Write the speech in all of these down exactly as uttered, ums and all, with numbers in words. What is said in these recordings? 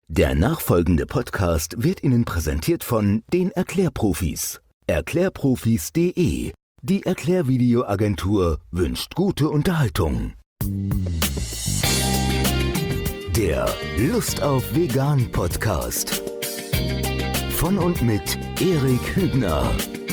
Der nachfolgende Podcast wird Ihnen präsentiert von den Erklärprofis. Erklärprofis punkt de, die Erklärvideoagentur, wünscht gute Unterhaltung. Der Lust auf Vegan Podcast. Von und mit Erik Hübner.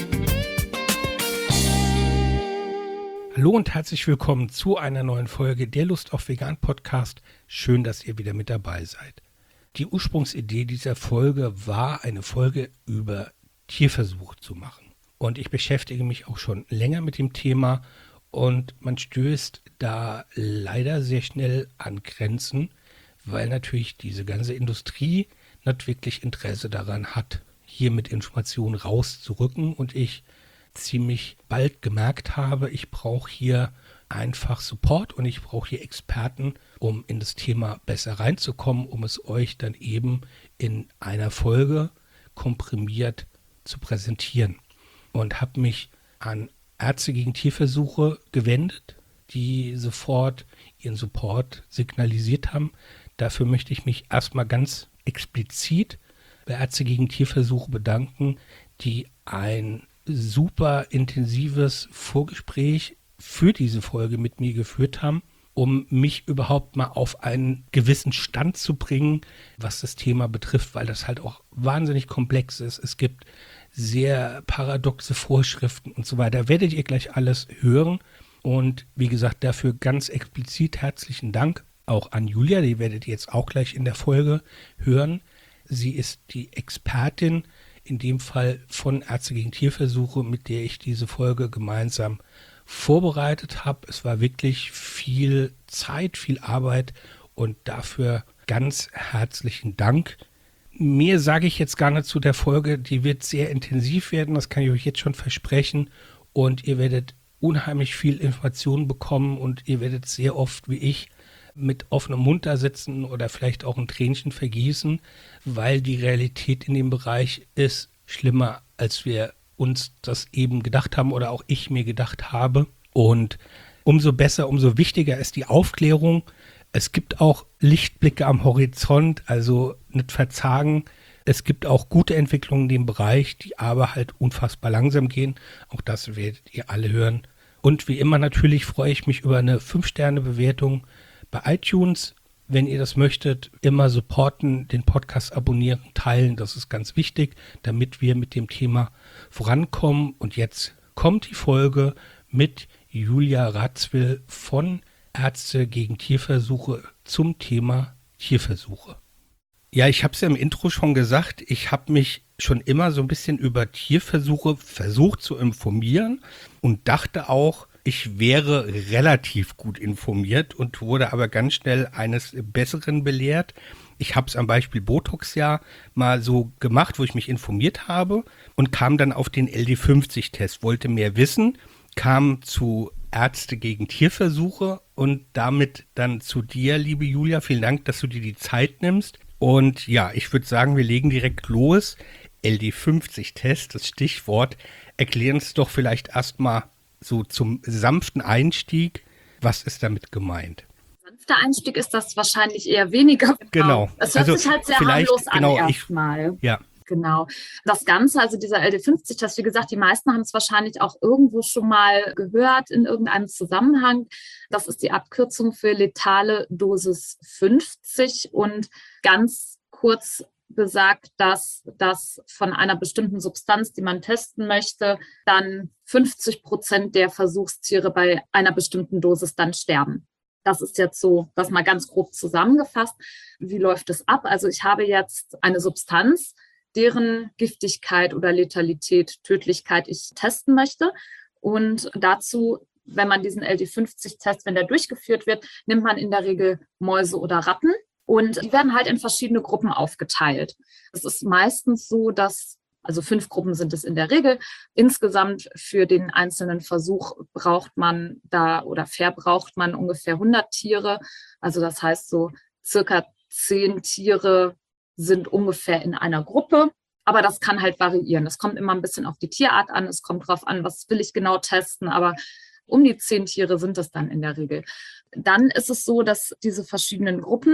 Hallo und herzlich willkommen zu einer neuen Folge der Lust auf Vegan Podcast. Schön, dass ihr wieder mit dabei seid. Die Ursprungsidee dieser Folge war, eine Folge über Tierversuche zu machen. Und ich beschäftige mich auch schon länger mit dem Thema und man stößt da leider sehr schnell an Grenzen, weil natürlich diese ganze Industrie nicht wirklich Interesse daran hat, hier mit Informationen rauszurücken und ich ziemlich bald gemerkt habe, ich brauche hier einfach Support und ich brauche hier Experten, um in das Thema besser reinzukommen, um es euch dann eben in einer Folge komprimiert zu präsentieren. Und habe mich an Ärzte gegen Tierversuche gewendet, die sofort ihren Support signalisiert haben. Dafür möchte ich mich erstmal ganz explizit bei Ärzte gegen Tierversuche bedanken, die ein super intensives Vorgespräch für diese Folge mit mir geführt haben, um mich überhaupt mal auf einen gewissen Stand zu bringen, was das Thema betrifft, weil das halt auch wahnsinnig komplex ist. Es gibt sehr paradoxe Vorschriften und so weiter. Werdet ihr gleich alles hören. Und wie gesagt, dafür ganz explizit herzlichen Dank auch an Julia, die werdet ihr jetzt auch gleich in der Folge hören. Sie ist die Expertin, in dem Fall von Ärzte gegen Tierversuche, mit der ich diese Folge gemeinsam vorbereitet habe. Es war wirklich viel Zeit, viel Arbeit und dafür ganz herzlichen Dank. Mehr sage ich jetzt gar nicht zu der Folge, die wird sehr intensiv werden, das kann ich euch jetzt schon versprechen und ihr werdet unheimlich viel Informationen bekommen und ihr werdet sehr oft wie ich mit offenem Mund da sitzen oder vielleicht auch ein Tränchen vergießen, weil die Realität in dem Bereich ist schlimmer, als wir uns das eben gedacht haben oder auch ich mir gedacht habe. Und umso besser, umso wichtiger ist die Aufklärung. Es gibt auch Lichtblicke am Horizont, also nicht verzagen. Es gibt auch gute Entwicklungen in dem Bereich, die aber halt unfassbar langsam gehen. Auch das werdet ihr alle hören. Und wie immer natürlich freue ich mich über eine fünf Sterne Bewertung bei iTunes. Wenn ihr das möchtet, immer supporten, den Podcast abonnieren, teilen, das ist ganz wichtig, damit wir mit dem Thema vorankommen. Und jetzt kommt die Folge mit Julia Ratzwill von Ärzte gegen Tierversuche zum Thema Tierversuche. Ja, ich habe es ja im Intro schon gesagt, ich habe mich schon immer so ein bisschen über Tierversuche versucht zu informieren und dachte auch, ich wäre relativ gut informiert und wurde aber ganz schnell eines Besseren belehrt. Ich habe es am Beispiel Botox ja mal so gemacht, wo ich mich informiert habe und kam dann auf den L D fünfzig Test, wollte mehr wissen, kam zu Ärzte gegen Tierversuche und damit dann zu dir, liebe Julia. Vielen Dank, dass du dir die Zeit nimmst. Und ja, ich würde sagen, wir legen direkt los. L D fünfzig Test, das Stichwort. Erklären uns doch vielleicht erstmal so zum sanften Einstieg, was ist damit gemeint? Sanfter Einstieg ist das wahrscheinlich eher weniger. Genau. Es hört also sich halt sehr vielleicht, harmlos an genau, erstmal. Ja. Genau. Das Ganze, also dieser L D fünfzig Test, wie gesagt, die meisten haben es wahrscheinlich auch irgendwo schon mal gehört in irgendeinem Zusammenhang. Das ist die Abkürzung für letale Dosis fünfzig und ganz kurz gesagt, dass das von einer bestimmten Substanz, die man testen möchte, dann fünfzig Prozent der Versuchstiere bei einer bestimmten Dosis dann sterben. Das ist jetzt so, das mal ganz grob zusammengefasst. Wie läuft es ab? Also ich habe jetzt eine Substanz, deren Giftigkeit oder Letalität, Tödlichkeit ich testen möchte. Und dazu, wenn man diesen L D fünfzig Test, wenn der durchgeführt wird, nimmt man in der Regel Mäuse oder Ratten. Und die werden halt in verschiedene Gruppen aufgeteilt. Es ist meistens so, dass, also fünf Gruppen sind es in der Regel, insgesamt für den einzelnen Versuch braucht man da oder verbraucht man ungefähr hundert Tiere. Also das heißt, so circa zehn Tiere sind ungefähr in einer Gruppe. Aber das kann halt variieren. Es kommt immer ein bisschen auf die Tierart an. Es kommt darauf an, was will ich genau testen. Aber um die zehn Tiere sind es dann in der Regel. Dann ist es so, dass diese verschiedenen Gruppen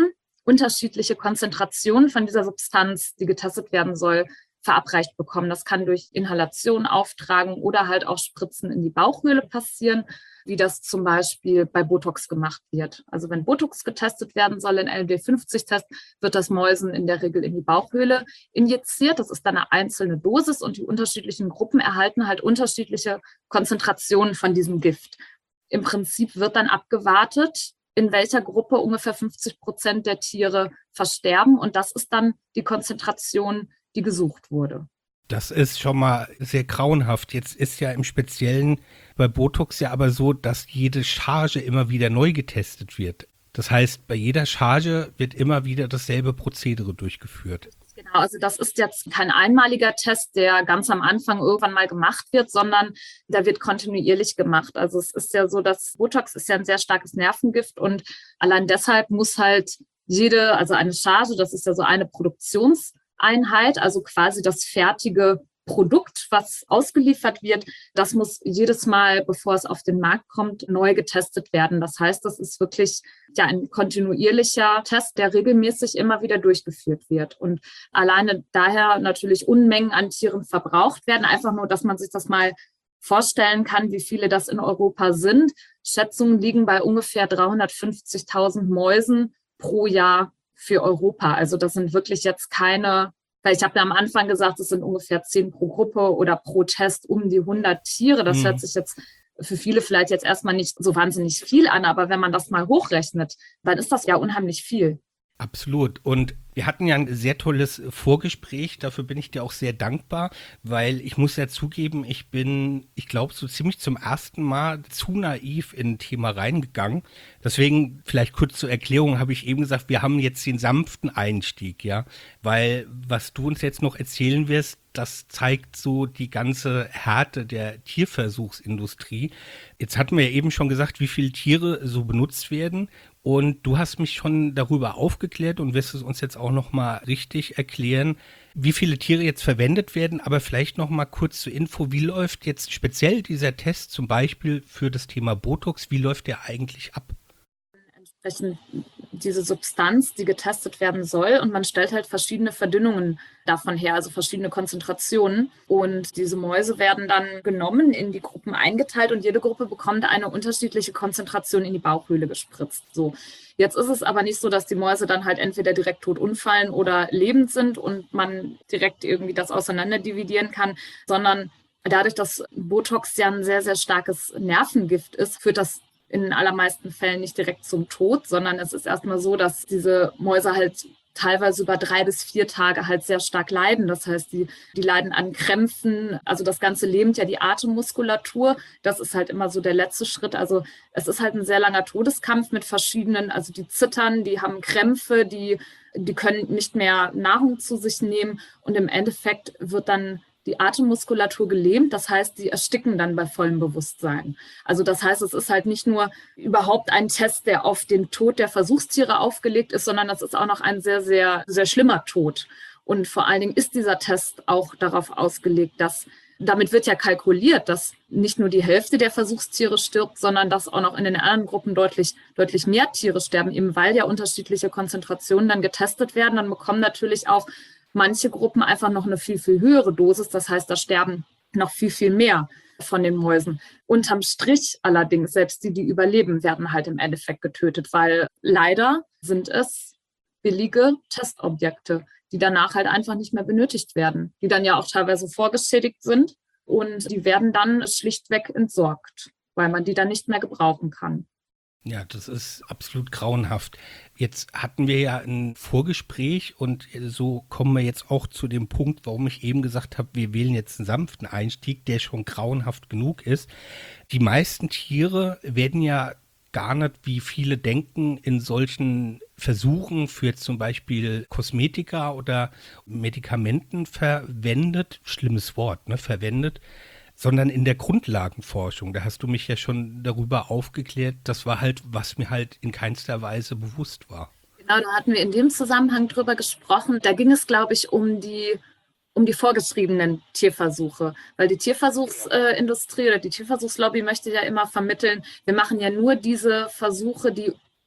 unterschiedliche Konzentrationen von dieser Substanz, die getestet werden soll, verabreicht bekommen. Das kann durch Inhalation, Auftragen oder halt auch Spritzen in die Bauchhöhle passieren, wie das zum Beispiel bei Botox gemacht wird. Also wenn Botox getestet werden soll in L D fünfzig Test, wird das Mäusen in der Regel in die Bauchhöhle injiziert. Das ist dann eine einzelne Dosis und die unterschiedlichen Gruppen erhalten halt unterschiedliche Konzentrationen von diesem Gift. Im Prinzip wird dann abgewartet, in welcher Gruppe ungefähr fünfzig Prozent der Tiere versterben. Und das ist dann die Konzentration, die gesucht wurde. Das ist schon mal sehr grauenhaft. Jetzt ist ja im Speziellen bei Botox ja aber so, dass jede Charge immer wieder neu getestet wird. Das heißt, bei jeder Charge wird immer wieder dasselbe Prozedere durchgeführt. Genau, also das ist jetzt kein einmaliger Test, der ganz am Anfang irgendwann mal gemacht wird, sondern der wird kontinuierlich gemacht. Also es ist ja so, dass Botox ist ja ein sehr starkes Nervengift und allein deshalb muss halt jede, also eine Charge, das ist ja so eine Produktionseinheit, also quasi das fertige Produkt, was ausgeliefert wird, das muss jedes Mal, bevor es auf den Markt kommt, neu getestet werden. Das heißt, das ist wirklich ja ein kontinuierlicher Test, der regelmäßig immer wieder durchgeführt wird. Und alleine daher natürlich Unmengen an Tieren verbraucht werden. Einfach nur, dass man sich das mal vorstellen kann, wie viele das in Europa sind. Schätzungen liegen bei ungefähr dreihundertfünfzigtausend Mäusen pro Jahr für Europa. Also das sind wirklich jetzt keine, weil ich habe ja am Anfang gesagt, es sind ungefähr zehn pro Gruppe oder pro Test um die hundert Tiere. Das mhm. hört sich jetzt für viele vielleicht jetzt erstmal nicht so wahnsinnig viel an, aber wenn man das mal hochrechnet, dann ist das ja unheimlich viel. Absolut. Und wir hatten ja ein sehr tolles Vorgespräch. Dafür bin ich dir auch sehr dankbar, weil ich muss ja zugeben, ich bin, ich glaube, so ziemlich zum ersten Mal zu naiv in ein Thema reingegangen. Deswegen vielleicht kurz zur Erklärung habe ich eben gesagt, wir haben jetzt den sanften Einstieg, ja, weil was du uns jetzt noch erzählen wirst, das zeigt so die ganze Härte der Tierversuchsindustrie. Jetzt hatten wir ja eben schon gesagt, wie viele Tiere so benutzt werden. Und du hast mich schon darüber aufgeklärt und wirst es uns jetzt auch nochmal richtig erklären, wie viele Tiere jetzt verwendet werden. Aber vielleicht nochmal kurz zur Info, wie läuft jetzt speziell dieser Test zum Beispiel für das Thema Botox, wie läuft der eigentlich ab? Entsprechend diese Substanz, die getestet werden soll, und man stellt halt verschiedene Verdünnungen davon her, also verschiedene Konzentrationen, und diese Mäuse werden dann genommen, in die Gruppen eingeteilt und jede Gruppe bekommt eine unterschiedliche Konzentration in die Bauchhöhle gespritzt. So, jetzt ist es aber nicht so, dass die Mäuse dann halt entweder direkt tot umfallen oder lebend sind und man direkt irgendwie das auseinanderdividieren kann, sondern dadurch, dass Botox ja ein sehr, sehr starkes Nervengift ist, führt das in den allermeisten Fällen nicht direkt zum Tod, sondern es ist erstmal so, dass diese Mäuse halt teilweise über drei bis vier Tage halt sehr stark leiden. Das heißt, die, die leiden an Krämpfen. Also das Ganze lähmt ja die Atemmuskulatur. Das ist halt immer so der letzte Schritt. Also es ist halt ein sehr langer Todeskampf mit verschiedenen, also die zittern, die haben Krämpfe, die, die können nicht mehr Nahrung zu sich nehmen. Und im Endeffekt wird dann die Atemmuskulatur gelähmt, das heißt, die ersticken dann bei vollem Bewusstsein. Also das heißt, es ist halt nicht nur überhaupt ein Test, der auf den Tod der Versuchstiere aufgelegt ist, sondern das ist auch noch ein sehr, sehr, sehr schlimmer Tod. Und vor allen Dingen ist dieser Test auch darauf ausgelegt, dass, damit wird ja kalkuliert, dass nicht nur die Hälfte der Versuchstiere stirbt, sondern dass auch noch in den anderen Gruppen deutlich, deutlich mehr Tiere sterben, eben weil ja unterschiedliche Konzentrationen dann getestet werden. Dann bekommen natürlich auch manche Gruppen einfach noch eine viel, viel höhere Dosis. Das heißt, da sterben noch viel, viel mehr von den Mäusen. Unterm Strich allerdings, selbst die, die überleben, werden halt im Endeffekt getötet, weil leider sind es billige Testobjekte, die danach halt einfach nicht mehr benötigt werden, die dann ja auch teilweise vorgeschädigt sind und die werden dann schlichtweg entsorgt, weil man die dann nicht mehr gebrauchen kann. Ja, das ist absolut grauenhaft. Jetzt hatten wir ja ein Vorgespräch und so kommen wir jetzt auch zu dem Punkt, warum ich eben gesagt habe, wir wählen jetzt einen sanften Einstieg, der schon grauenhaft genug ist. Die meisten Tiere werden ja gar nicht, wie viele denken, in solchen Versuchen für zum Beispiel Kosmetika oder Medikamenten verwendet, schlimmes Wort, ne, verwendet, sondern in der Grundlagenforschung. Da hast du mich ja schon darüber aufgeklärt. Das war halt, was mir halt in keinster Weise bewusst war. Genau, da hatten wir in dem Zusammenhang drüber gesprochen. Da ging es, glaube ich, um die, um die vorgeschriebenen Tierversuche. Weil die Tierversuchsindustrie oder die Tierversuchslobby möchte ja immer vermitteln, wir machen ja nur diese Versuche, die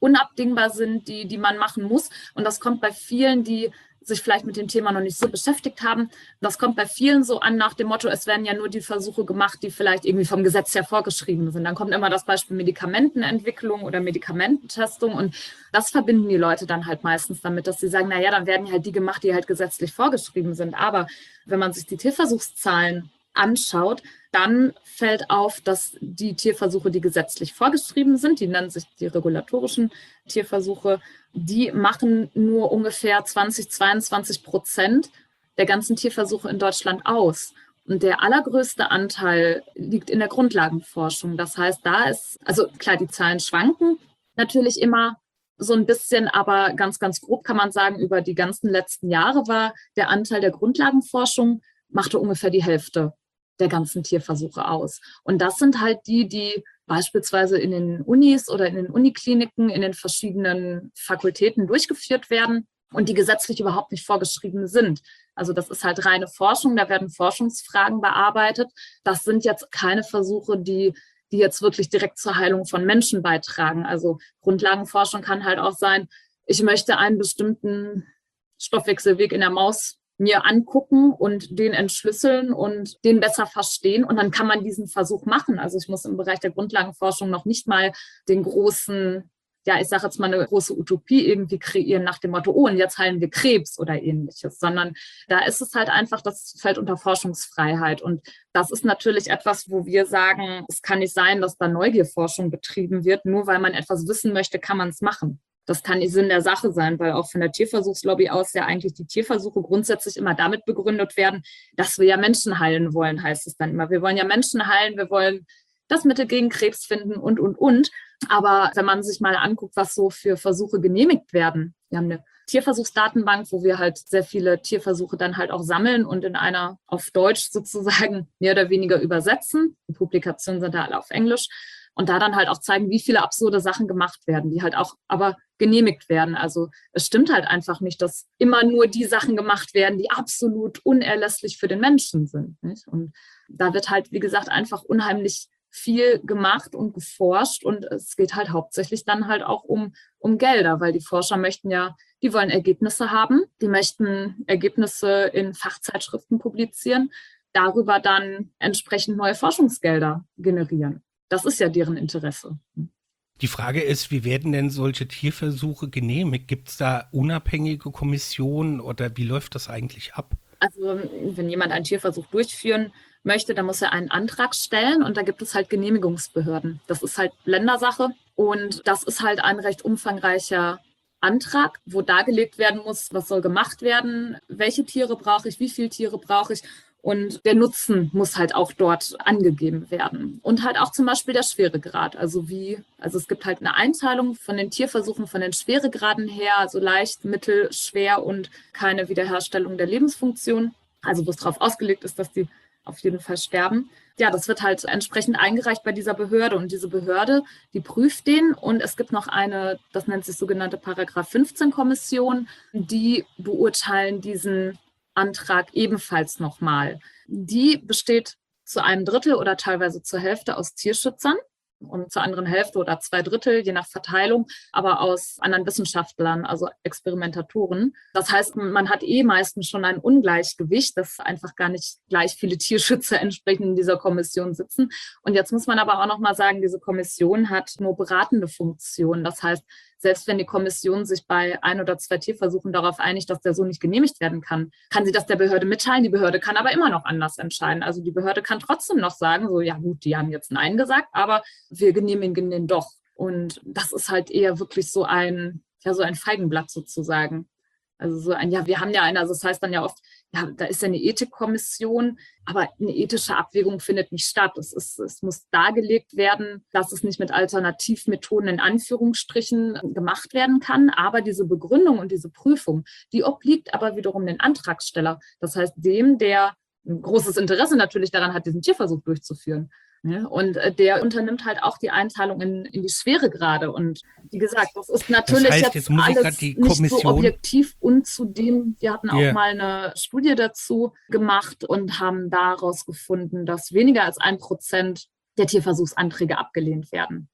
unabdingbar sind, die, die man machen muss. Und das kommt bei vielen, die sich vielleicht mit dem Thema noch nicht so beschäftigt haben. Das kommt bei vielen so an nach dem Motto, es werden ja nur die Versuche gemacht, die vielleicht irgendwie vom Gesetz her vorgeschrieben sind. Dann kommt immer das Beispiel Medikamentenentwicklung oder Medikamententestung und das verbinden die Leute dann halt meistens damit, dass sie sagen, naja, dann werden halt die gemacht, die halt gesetzlich vorgeschrieben sind. Aber wenn man sich die Tierversuchszahlen anschaut, dann fällt auf, dass die Tierversuche, die gesetzlich vorgeschrieben sind, die nennen sich die regulatorischen Tierversuche, die machen nur ungefähr zwanzig, zweiundzwanzig Prozent der ganzen Tierversuche in Deutschland aus. Und der allergrößte Anteil liegt in der Grundlagenforschung. Das heißt, da ist, also klar, die Zahlen schwanken natürlich immer so ein bisschen, aber ganz, ganz grob kann man sagen, über die ganzen letzten Jahre war der Anteil der Grundlagenforschung, machte ungefähr die Hälfte der ganzen Tierversuche aus. Und das sind halt die, die beispielsweise in den Unis oder in den Unikliniken, in den verschiedenen Fakultäten durchgeführt werden und die gesetzlich überhaupt nicht vorgeschrieben sind. Also das ist halt reine Forschung, da werden Forschungsfragen bearbeitet. Das sind jetzt keine Versuche, die, die jetzt wirklich direkt zur Heilung von Menschen beitragen. Also Grundlagenforschung kann halt auch sein, ich möchte einen bestimmten Stoffwechselweg in der Maus mir angucken und den entschlüsseln und den besser verstehen. Und dann kann man diesen Versuch machen. Also ich muss im Bereich der Grundlagenforschung noch nicht mal den großen, ja, ich sage jetzt mal eine große Utopie irgendwie kreieren nach dem Motto, oh, und jetzt heilen wir Krebs oder ähnliches, sondern da ist es halt einfach, das fällt unter Forschungsfreiheit. Und das ist natürlich etwas, wo wir sagen, es kann nicht sein, dass da Neugierforschung betrieben wird. Nur weil man etwas wissen möchte, kann man es machen. Das kann nicht Sinn der Sache sein, weil auch von der Tierversuchslobby aus ja eigentlich die Tierversuche grundsätzlich immer damit begründet werden, dass wir ja Menschen heilen wollen, heißt es dann immer. Wir wollen ja Menschen heilen, wir wollen das Mittel gegen Krebs finden und, und, und. Aber wenn man sich mal anguckt, was so für Versuche genehmigt werden, wir haben eine Tierversuchsdatenbank, wo wir halt sehr viele Tierversuche dann halt auch sammeln und in einer auf Deutsch sozusagen mehr oder weniger übersetzen. Die Publikationen sind da alle auf Englisch. Und da dann halt auch zeigen, wie viele absurde Sachen gemacht werden, die halt auch aber genehmigt werden. Also es stimmt halt einfach nicht, dass immer nur die Sachen gemacht werden, die absolut unerlässlich für den Menschen sind, nicht? Und da wird halt, wie gesagt, einfach unheimlich viel gemacht und geforscht. Und es geht halt hauptsächlich dann halt auch um, um Gelder, weil die Forscher möchten ja, die wollen Ergebnisse haben, die möchten Ergebnisse in Fachzeitschriften publizieren, darüber dann entsprechend neue Forschungsgelder generieren. Das ist ja deren Interesse. Die Frage ist, wie werden denn solche Tierversuche genehmigt? Gibt es da unabhängige Kommissionen oder wie läuft das eigentlich ab? Also wenn jemand einen Tierversuch durchführen möchte, dann muss er einen Antrag stellen und da gibt es halt Genehmigungsbehörden. Das ist halt Ländersache und das ist halt ein recht umfangreicher Antrag, wo dargelegt werden muss, was soll gemacht werden, welche Tiere brauche ich, wie viele Tiere brauche ich. Und der Nutzen muss halt auch dort angegeben werden. Und halt auch zum Beispiel der Schweregrad. Also wie, also es gibt halt eine Einteilung von den Tierversuchen von den Schweregraden her, also leicht, mittel, schwer und keine Wiederherstellung der Lebensfunktion. Also wo es darauf ausgelegt ist, dass die auf jeden Fall sterben. Ja, das wird halt entsprechend eingereicht bei dieser Behörde. Und diese Behörde, die prüft den. Und es gibt noch eine, das nennt sich sogenannte Paragraph fünfzehn Kommission, die beurteilen diesen Antrag ebenfalls nochmal. Die besteht zu einem Drittel oder teilweise zur Hälfte aus Tierschützern und zur anderen Hälfte oder zwei Drittel, je nach Verteilung, aber aus anderen Wissenschaftlern, also Experimentatoren. Das heißt, man hat eh meistens schon ein Ungleichgewicht, dass einfach gar nicht gleich viele Tierschützer entsprechend in dieser Kommission sitzen. Und jetzt muss man aber auch nochmal sagen, diese Kommission hat nur beratende Funktion. Das heißt, selbst wenn die Kommission sich bei ein oder zwei Tierversuchen darauf einigt, dass der so nicht genehmigt werden kann, kann sie das der Behörde mitteilen. Die Behörde kann aber immer noch anders entscheiden. Also die Behörde kann trotzdem noch sagen, so ja gut, die haben jetzt Nein gesagt, aber wir genehmigen den doch. Und das ist halt eher wirklich so ein, ja, so ein Feigenblatt sozusagen. Also so ein, ja, wir haben ja eine, also das heißt dann ja oft, ja, da ist ja eine Ethikkommission, aber eine ethische Abwägung findet nicht statt. Es ist, es muss dargelegt werden, dass es nicht mit Alternativmethoden in Anführungsstrichen gemacht werden kann. Aber diese Begründung und diese Prüfung, die obliegt aber wiederum den Antragsteller. Das heißt dem, der ein großes Interesse natürlich daran hat, diesen Tierversuch durchzuführen. Und der unternimmt halt auch die Einteilung in, in die Schweregrade. Und wie gesagt, das ist natürlich das heißt, jetzt, jetzt muss ich alles die nicht Kommission so objektiv. Und zudem, wir hatten auch yeah. mal eine Studie dazu gemacht und haben daraus gefunden, dass weniger als ein Prozent der Tierversuchsanträge abgelehnt werden.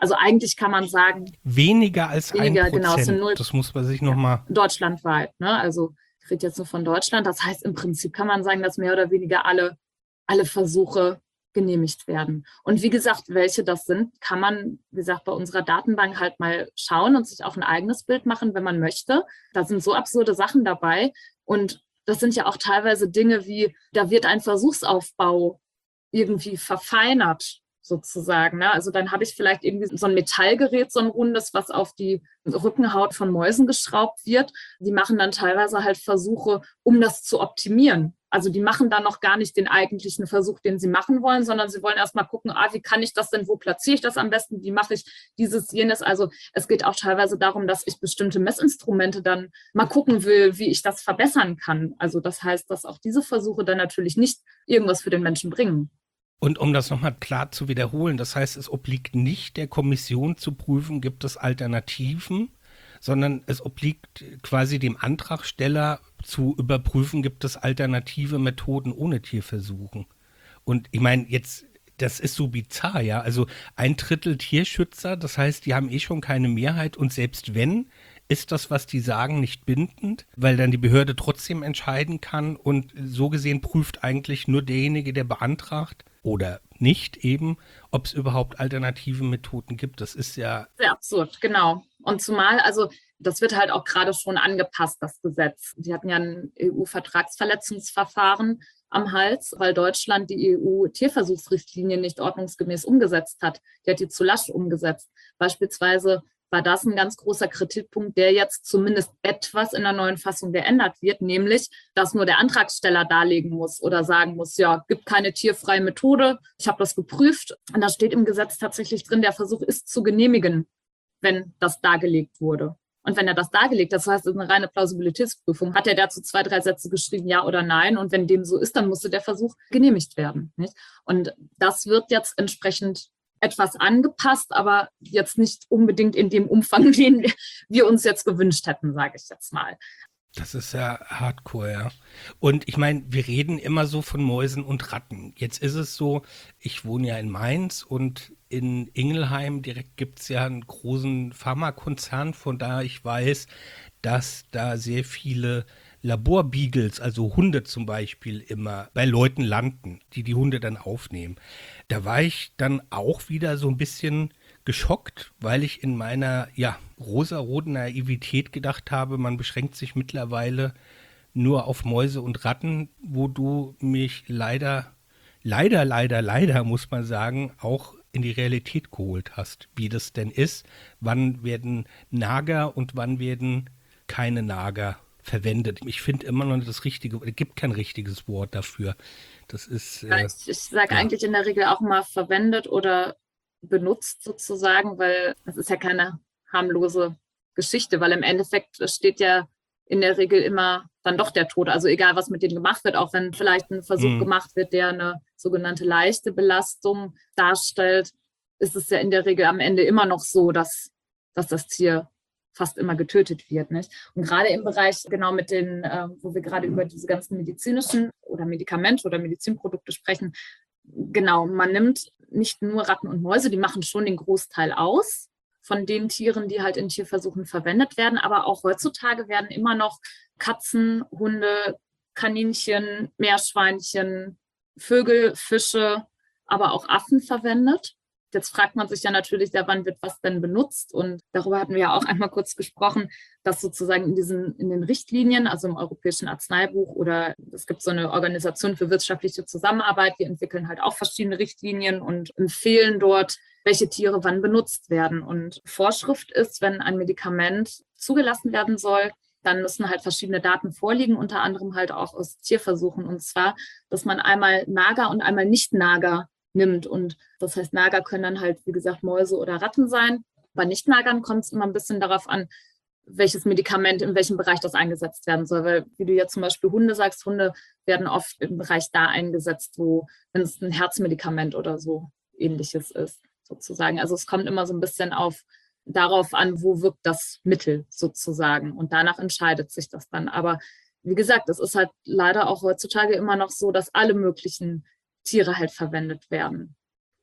Also eigentlich kann man sagen, weniger als weniger, ein genau, es sind Prozent. null, Das muss man sich nochmal... deutschlandweit, ne? Also ich rede jetzt nur von Deutschland. Das heißt, im Prinzip kann man sagen, dass mehr oder weniger alle, alle Versuche genehmigt werden. Und wie gesagt, welche das sind, kann man, wie gesagt, bei unserer Datenbank halt mal schauen und sich auch ein eigenes Bild machen, wenn man möchte. Da sind so absurde Sachen dabei. Und das sind ja auch teilweise Dinge wie, da wird ein Versuchsaufbau irgendwie verfeinert, sozusagen. Ne? Also dann habe ich vielleicht irgendwie so ein Metallgerät, so ein rundes, was auf die Rückenhaut von Mäusen geschraubt wird. Die machen dann teilweise halt Versuche, um das zu optimieren. Also die machen dann noch gar nicht den eigentlichen Versuch, den sie machen wollen, sondern sie wollen erstmal gucken, ah, wie kann ich das denn, wo platziere ich das am besten, wie mache ich dieses, jenes. Also es geht auch teilweise darum, dass ich bestimmte Messinstrumente dann mal gucken will, wie ich das verbessern kann. Also das heißt, dass auch diese Versuche dann natürlich nicht irgendwas für den Menschen bringen. Und um das nochmal klar zu wiederholen, das heißt, es obliegt nicht der Kommission zu prüfen, gibt es Alternativen, sondern es obliegt quasi dem Antragsteller zu überprüfen, gibt es alternative Methoden ohne Tierversuchen. Und ich meine, jetzt, das ist so bizarr, ja, also ein Drittel Tierschützer, das heißt, die haben eh schon keine Mehrheit und selbst wenn, ist das, was die sagen, nicht bindend, weil dann die Behörde trotzdem entscheiden kann und so gesehen prüft eigentlich nur derjenige, der beantragt oder nicht eben, ob es überhaupt alternative Methoden gibt. Das ist ja... Sehr absurd, genau. Und zumal, also das wird halt auch gerade schon angepasst, das Gesetz. Die hatten ja ein E U-Vertragsverletzungsverfahren am Hals, weil Deutschland die E U-Tierversuchsrichtlinie nicht ordnungsgemäß umgesetzt hat. Die hat die zu lasch umgesetzt. Beispielsweise war das ein ganz großer Kritikpunkt, der jetzt zumindest etwas in der neuen Fassung geändert wird, nämlich, dass nur der Antragsteller darlegen muss oder sagen muss, ja, gibt keine tierfreie Methode, ich habe das geprüft. Und da steht im Gesetz tatsächlich drin, der Versuch ist zu genehmigen, wenn das dargelegt wurde. Und wenn er das dargelegt hat, das heißt, es ist eine reine Plausibilitätsprüfung, hat er dazu zwei, drei Sätze geschrieben, ja oder nein. Und wenn dem so ist, dann musste der Versuch genehmigt werden. Nicht? Und das wird jetzt entsprechend etwas angepasst, aber jetzt nicht unbedingt in dem Umfang, den wir uns jetzt gewünscht hätten, sage ich jetzt mal. Das ist ja hardcore, ja. Und ich meine, wir reden immer so von Mäusen und Ratten. Jetzt ist es so, ich wohne ja in Mainz und in Ingelheim direkt gibt es ja einen großen Pharmakonzern, von daher ich weiß, dass da sehr viele Laborbeagles, also Hunde zum Beispiel, immer bei Leuten landen, die die Hunde dann aufnehmen. Da war ich dann auch wieder so ein bisschen geschockt, weil ich in meiner, ja, rosaroten Naivität gedacht habe, man beschränkt sich mittlerweile nur auf Mäuse und Ratten, wo du mich leider, leider, leider, leider, muss man sagen, auch in die Realität geholt hast, wie das denn ist, wann werden Nager und wann werden keine Nager verwendet. Ich finde immer noch nicht das richtige, es gibt kein richtiges Wort dafür. Das ist... Äh, ich ich sage ja. eigentlich in der Regel auch mal verwendet oder benutzt sozusagen, weil es ist ja keine harmlose Geschichte, weil im Endeffekt steht ja in der Regel immer dann doch der Tod. Also egal, was mit denen gemacht wird, auch wenn vielleicht ein Versuch mhm. gemacht wird, der eine sogenannte leichte Belastung darstellt, ist es ja in der Regel am Ende immer noch so, dass, dass das Tier fast immer getötet wird. Nicht? Und gerade im Bereich, genau mit den, äh, wo wir gerade über diese ganzen medizinischen oder Medikamente oder Medizinprodukte sprechen, genau, man nimmt nicht nur Ratten und Mäuse, die machen schon den Großteil aus von den Tieren, die halt in Tierversuchen verwendet werden, aber auch heutzutage werden immer noch Katzen, Hunde, Kaninchen, Meerschweinchen, Vögel, Fische, aber auch Affen verwendet. Jetzt fragt man sich ja natürlich, ja, wann wird was denn benutzt? Und darüber hatten wir ja auch einmal kurz gesprochen, dass sozusagen in diesen, in den Richtlinien, also im Europäischen Arzneibuch oder es gibt so eine Organisation für wirtschaftliche Zusammenarbeit, die entwickeln halt auch verschiedene Richtlinien und empfehlen dort, welche Tiere wann benutzt werden. Und Vorschrift ist, wenn ein Medikament zugelassen werden soll, dann müssen halt verschiedene Daten vorliegen, unter anderem halt auch aus Tierversuchen. Und zwar, dass man einmal Nager und einmal Nicht-Nager nimmt. Und das heißt, Nager können dann halt, wie gesagt, Mäuse oder Ratten sein. Bei Nicht-Nagern kommt es immer ein bisschen darauf an, welches Medikament in welchem Bereich das eingesetzt werden soll. Weil, wie du jetzt zum Beispiel Hunde sagst, Hunde werden oft im Bereich da eingesetzt, wo, wenn es ein Herzmedikament oder so ähnliches ist, sozusagen. Also es kommt immer so ein bisschen auf darauf an, wo wirkt das Mittel sozusagen. Und danach entscheidet sich das dann. Aber wie gesagt, es ist halt leider auch heutzutage immer noch so, dass alle möglichen Tiere halt verwendet werden.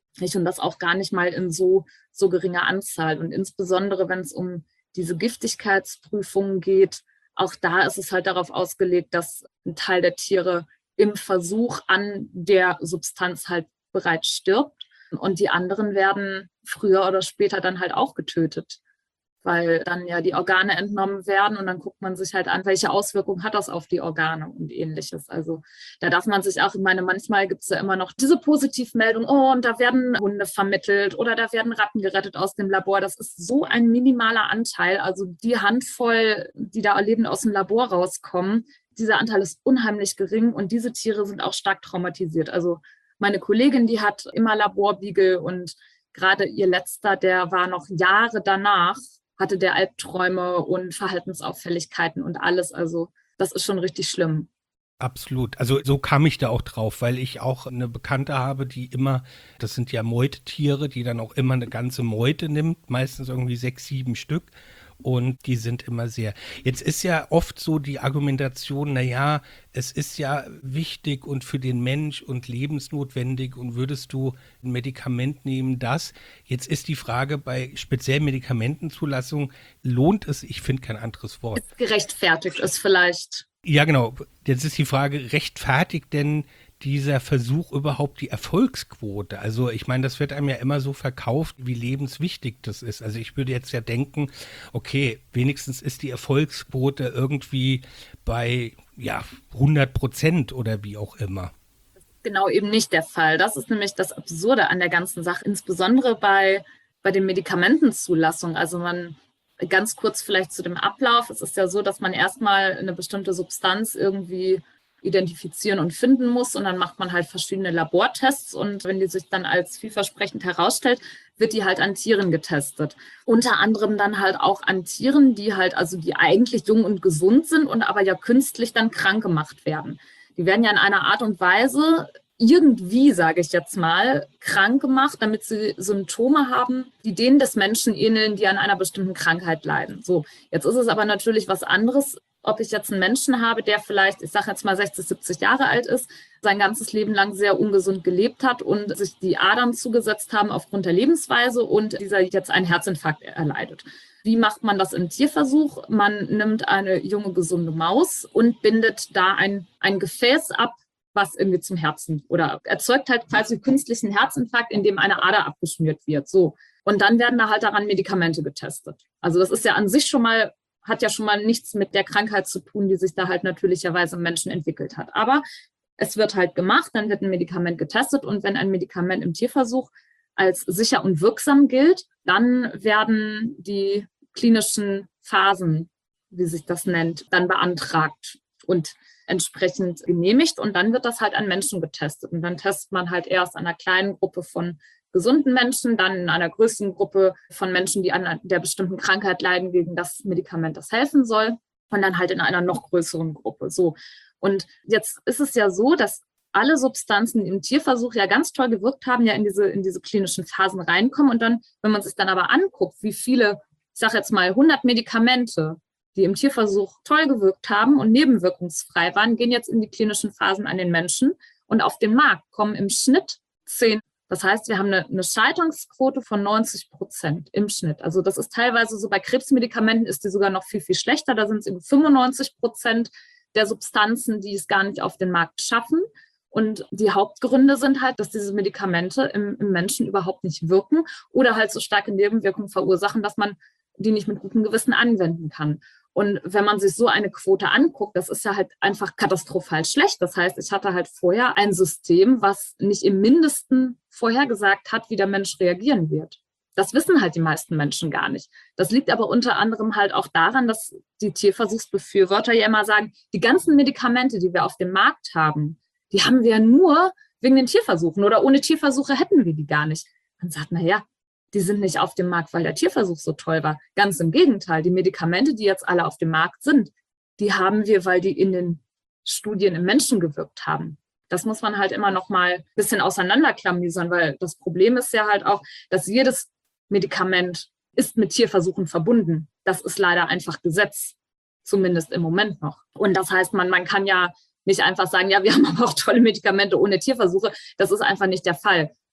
Nicht? Und das auch gar nicht mal in so, so geringer Anzahl. Und insbesondere, wenn es um diese Giftigkeitsprüfungen geht, auch da ist es halt darauf ausgelegt, dass ein Teil der Tiere im Versuch an der Substanz halt bereits stirbt. Und die anderen werden früher oder später dann halt auch getötet, weil dann ja die Organe entnommen werden und dann guckt man sich halt an, welche Auswirkungen hat das auf die Organe und Ähnliches. Also da darf man sich auch, ich meine, manchmal gibt es ja immer noch diese Positivmeldung, oh, und da werden Hunde vermittelt oder da werden Ratten gerettet aus dem Labor. Das ist so ein minimaler Anteil. Also die Handvoll, die da lebend aus dem Labor rauskommen, dieser Anteil ist unheimlich gering und diese Tiere sind auch stark traumatisiert. Also meine Kollegin, die hat immer Laborbeagle und gerade ihr letzter, der war noch Jahre danach, hatte der Albträume und Verhaltensauffälligkeiten und alles. Also das ist schon richtig schlimm. Absolut. Also so kam ich da auch drauf, weil ich auch eine Bekannte habe, die immer, das sind ja Meutetiere, die dann auch immer eine ganze Meute nimmt, meistens irgendwie sechs, sieben Stück. Und die sind immer sehr. Jetzt ist ja oft so die Argumentation, naja, es ist ja wichtig und für den Mensch und lebensnotwendig und würdest du ein Medikament nehmen, das. Jetzt ist die Frage bei speziell Medikamentenzulassung, lohnt es, ich finde kein anderes Wort. Ist gerechtfertigt ist vielleicht. Ja, genau. Jetzt ist die Frage, rechtfertigt denn dieser Versuch überhaupt die Erfolgsquote? Also ich meine, das wird einem ja immer so verkauft, wie lebenswichtig das ist. Also ich würde jetzt ja denken, okay, wenigstens ist die Erfolgsquote irgendwie bei ja hundert Prozent oder wie auch immer. Genau eben nicht der Fall. Das ist nämlich das Absurde an der ganzen Sache, insbesondere bei, bei den Medikamentenzulassungen. Also man ganz kurz vielleicht zu dem Ablauf. Es ist ja so, dass man erstmal eine bestimmte Substanz irgendwie identifizieren und finden muss und dann macht man halt verschiedene Labortests und wenn die sich dann als vielversprechend herausstellt, wird die halt an Tieren getestet. Unter anderem dann halt auch an Tieren, die halt, also die eigentlich jung und gesund sind und aber ja künstlich dann krank gemacht werden. Die werden ja in einer Art und Weise irgendwie, sage ich jetzt mal, krank gemacht, damit sie Symptome haben, die denen des Menschen ähneln, die an einer bestimmten Krankheit leiden. So, jetzt ist es aber natürlich was anderes, ob ich jetzt einen Menschen habe, der vielleicht, ich sage jetzt mal sechzig, siebzig Jahre alt ist, sein ganzes Leben lang sehr ungesund gelebt hat und sich die Adern zugesetzt haben aufgrund der Lebensweise und dieser jetzt einen Herzinfarkt erleidet. Wie macht man das im Tierversuch? Man nimmt eine junge, gesunde Maus und bindet da ein, ein Gefäß ab, was irgendwie zum Herzen oder erzeugt halt quasi künstlichen Herzinfarkt, indem eine Ader abgeschnürt wird. So. Und dann werden da halt daran Medikamente getestet. Also das ist ja an sich schon mal, hat ja schon mal nichts mit der Krankheit zu tun, die sich da halt natürlicherweise im Menschen entwickelt hat. Aber es wird halt gemacht, dann wird ein Medikament getestet und wenn ein Medikament im Tierversuch als sicher und wirksam gilt, dann werden die klinischen Phasen, wie sich das nennt, dann beantragt und entsprechend genehmigt und dann wird das halt an Menschen getestet. Und dann testet man halt erst an einer kleinen Gruppe von gesunden Menschen, dann in einer größeren Gruppe von Menschen, die an der bestimmten Krankheit leiden, gegen das Medikament das helfen soll und dann halt in einer noch größeren Gruppe. So. Und jetzt ist es ja so, dass alle Substanzen im Tierversuch ja ganz toll gewirkt haben, ja in diese, in diese klinischen Phasen reinkommen und dann, wenn man sich dann aber anguckt, wie viele, ich sage jetzt mal hundert Medikamente, die im Tierversuch toll gewirkt haben und nebenwirkungsfrei waren, gehen jetzt in die klinischen Phasen an den Menschen und auf den Markt kommen im Schnitt zehn. Das heißt, wir haben eine, eine Scheiterungsquote von neunzig Prozent im Schnitt. Also das ist teilweise so, bei Krebsmedikamenten ist die sogar noch viel, viel schlechter. Da sind es eben fünfundneunzig Prozent der Substanzen, die es gar nicht auf den Markt schaffen. Und die Hauptgründe sind halt, dass diese Medikamente im, im Menschen überhaupt nicht wirken oder halt so starke Nebenwirkungen verursachen, dass man die nicht mit gutem Gewissen anwenden kann. Und wenn man sich so eine Quote anguckt, das ist ja halt einfach katastrophal schlecht. Das heißt, ich hatte halt vorher ein System, was nicht im Mindesten vorhergesagt hat, wie der Mensch reagieren wird. Das wissen halt die meisten Menschen gar nicht. Das liegt aber unter anderem halt auch daran, dass die Tierversuchsbefürworter ja immer sagen, die ganzen Medikamente, die wir auf dem Markt haben, die haben wir nur wegen den Tierversuchen oder ohne Tierversuche hätten wir die gar nicht. Man sagt, na ja, die sind nicht auf dem Markt, weil der Tierversuch so toll war. Ganz im Gegenteil, die Medikamente, die jetzt alle auf dem Markt sind, die haben wir, weil die in den Studien im Menschen gewirkt haben. Das muss man halt immer noch mal ein bisschen auseinanderklamüsern, weil das Problem ist ja halt auch, dass jedes Medikament ist mit Tierversuchen verbunden. Das ist leider einfach Gesetz, zumindest im Moment noch. Und das heißt, man, man kann ja nicht einfach sagen, ja, wir haben aber auch tolle Medikamente ohne Tierversuche. Das ist einfach nicht der Fall.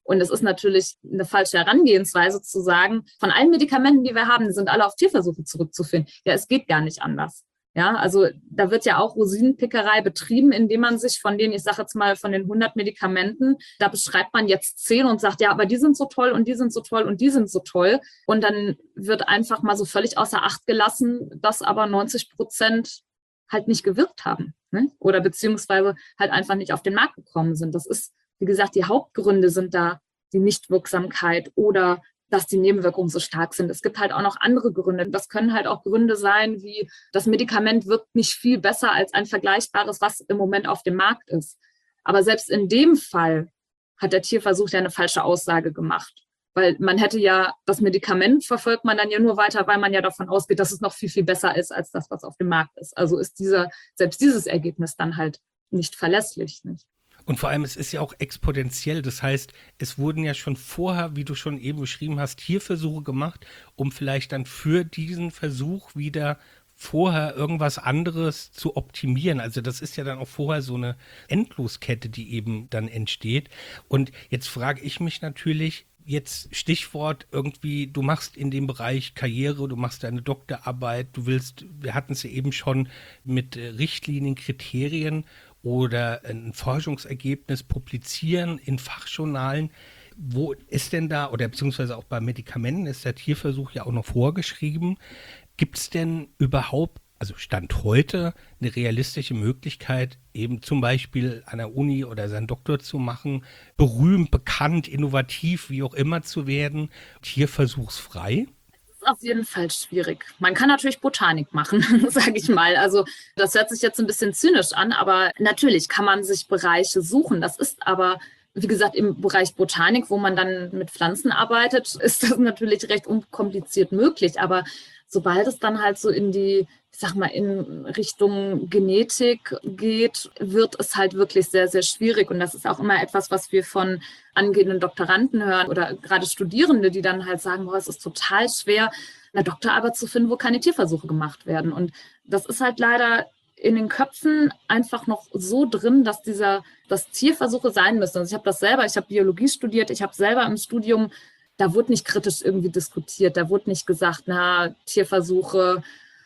Und es ist natürlich eine falsche Herangehensweise zu sagen, von allen Medikamenten, die wir haben, die sind alle auf Tierversuche zurückzuführen. Ja, es geht gar nicht anders. Ja, also da wird ja auch Rosinenpickerei betrieben, indem man sich von den, ich sage jetzt mal, von den hundert Medikamenten, da beschreibt man jetzt zehn und sagt, ja, aber die sind so toll und die sind so toll und die sind so toll. Und dann wird einfach mal so völlig außer Acht gelassen, dass aber neunzig Prozent halt nicht gewirkt haben, ne? Oder beziehungsweise halt einfach nicht auf den Markt gekommen sind. Das ist, wie gesagt, die Hauptgründe sind da die Nichtwirksamkeit oder dass die Nebenwirkungen so stark sind. Es gibt halt auch noch andere Gründe. Das können halt auch Gründe sein, wie das Medikament wirkt nicht viel besser als ein vergleichbares, was im Moment auf dem Markt ist. Aber selbst in dem Fall hat der Tierversuch ja eine falsche Aussage gemacht. Weil man hätte ja, das Medikament verfolgt man dann ja nur weiter, weil man ja davon ausgeht, dass es noch viel, viel besser ist als das, was auf dem Markt ist. Also ist dieser, selbst dieses Ergebnis dann halt nicht verlässlich, nicht? Und vor allem, es ist ja auch exponentiell. Das heißt, es wurden ja schon vorher, wie du schon eben beschrieben hast, Tierversuche gemacht, um vielleicht dann für diesen Versuch wieder vorher irgendwas anderes zu optimieren. Also das ist ja dann auch vorher so eine Endloskette, die eben dann entsteht. Und jetzt frage ich mich natürlich, jetzt Stichwort irgendwie, du machst in dem Bereich Karriere, du machst deine Doktorarbeit, du willst, wir hatten es ja eben schon mit Richtlinien, Kriterien oder ein Forschungsergebnis publizieren in Fachjournalen. Wo ist denn da, oder beziehungsweise auch bei Medikamenten ist der Tierversuch ja auch noch vorgeschrieben. Gibt es denn überhaupt, also Stand heute, eine realistische Möglichkeit, eben zum Beispiel an der Uni oder seinen Doktor zu machen, berühmt, bekannt, innovativ, wie auch immer zu werden, tierversuchsfrei? Auf jeden Fall schwierig. Man kann natürlich Botanik machen, sage ich mal. Also das hört sich jetzt ein bisschen zynisch an, aber natürlich kann man sich Bereiche suchen. Das ist aber, wie gesagt, im Bereich Botanik, wo man dann mit Pflanzen arbeitet, ist das natürlich recht unkompliziert möglich. Aber sobald es dann halt so in die, ich sag mal, in Richtung Genetik geht, wird es halt wirklich sehr, sehr schwierig. Und das ist auch immer etwas, was wir von angehenden Doktoranden hören oder gerade Studierende, die dann halt sagen, boah, es ist total schwer, eine Doktorarbeit zu finden, wo keine Tierversuche gemacht werden. Und das ist halt leider in den Köpfen einfach noch so drin, dass dieser, dass Tierversuche sein müssen. Also ich habe das selber, ich habe Biologie studiert, ich habe selber im Studium, da wurde nicht kritisch irgendwie diskutiert, da wurde nicht gesagt, na, Tierversuche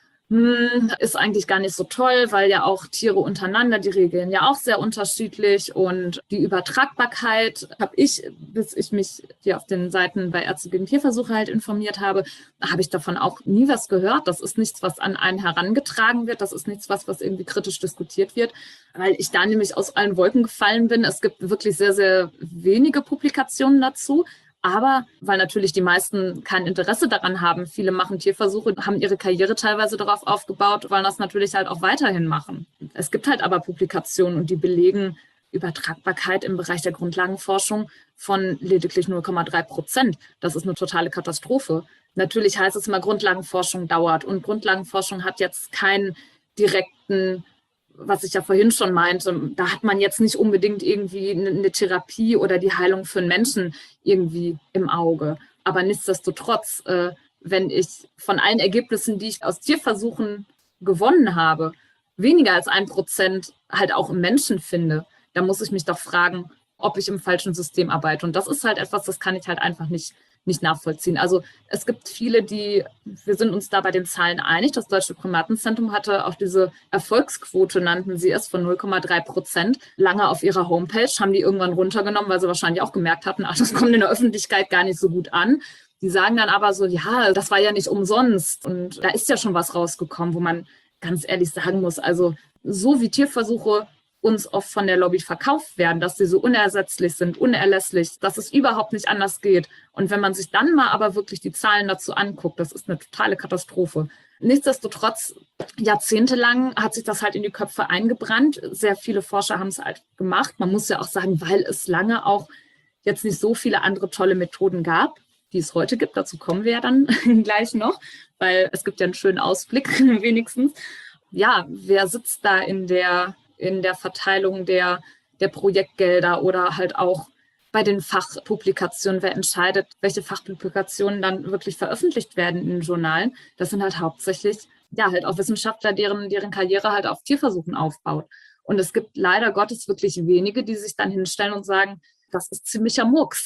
hm, ist eigentlich gar nicht so toll, weil ja auch Tiere untereinander, die regeln ja auch sehr unterschiedlich und die Übertragbarkeit habe ich, bis ich mich hier auf den Seiten bei Ärzte gegen Tierversuche halt informiert habe, habe ich davon auch nie was gehört. Das ist nichts, was an einen herangetragen wird, das ist nichts, was, was irgendwie kritisch diskutiert wird, weil ich da nämlich aus allen Wolken gefallen bin. Es gibt wirklich sehr, sehr wenige Publikationen dazu. Aber weil natürlich die meisten kein Interesse daran haben, viele machen Tierversuche, haben ihre Karriere teilweise darauf aufgebaut, wollen das natürlich halt auch weiterhin machen. Es gibt halt aber Publikationen und die belegen Übertragbarkeit im Bereich der Grundlagenforschung von lediglich null Komma drei Prozent. Das ist eine totale Katastrophe. Natürlich heißt es immer, Grundlagenforschung dauert und Grundlagenforschung hat jetzt keinen direkten, was ich ja vorhin schon meinte, da hat man jetzt nicht unbedingt irgendwie eine Therapie oder die Heilung für einen Menschen irgendwie im Auge. Aber nichtsdestotrotz, äh, wenn ich von allen Ergebnissen, die ich aus Tierversuchen gewonnen habe, weniger als ein Prozent halt auch im Menschen finde, dann muss ich mich doch fragen, ob ich im falschen System arbeite. Und das ist halt etwas, das kann ich halt einfach nicht nicht nachvollziehen. Also es gibt viele, die, wir sind uns da bei den Zahlen einig, das Deutsche Primatenzentrum hatte auch diese Erfolgsquote, nannten sie es, von null Komma drei Prozent lange auf ihrer Homepage, haben die irgendwann runtergenommen, weil sie wahrscheinlich auch gemerkt hatten, ach, das kommt in der Öffentlichkeit gar nicht so gut an. Die sagen dann aber so, ja, das war ja nicht umsonst und da ist ja schon was rausgekommen, wo man ganz ehrlich sagen muss, also so wie Tierversuche uns oft von der Lobby verkauft werden, dass sie so unersetzlich sind, unerlässlich, dass es überhaupt nicht anders geht. Und wenn man sich dann mal aber wirklich die Zahlen dazu anguckt, das ist eine totale Katastrophe. Nichtsdestotrotz, jahrzehntelang hat sich das halt in die Köpfe eingebrannt. Sehr viele Forscher haben es halt gemacht. Man muss ja auch sagen, weil es lange auch jetzt nicht so viele andere tolle Methoden gab, die es heute gibt. Dazu kommen wir ja dann gleich noch, weil es gibt ja einen schönen Ausblick wenigstens. Ja, wer sitzt da in der in der Verteilung der, der Projektgelder oder halt auch bei den Fachpublikationen, wer entscheidet, welche Fachpublikationen dann wirklich veröffentlicht werden in den Journalen. Das sind halt hauptsächlich, ja, halt auch Wissenschaftler, deren, deren Karriere halt auf Tierversuchen aufbaut. Und es gibt leider Gottes wirklich wenige, die sich dann hinstellen und sagen, das ist ziemlicher Murks.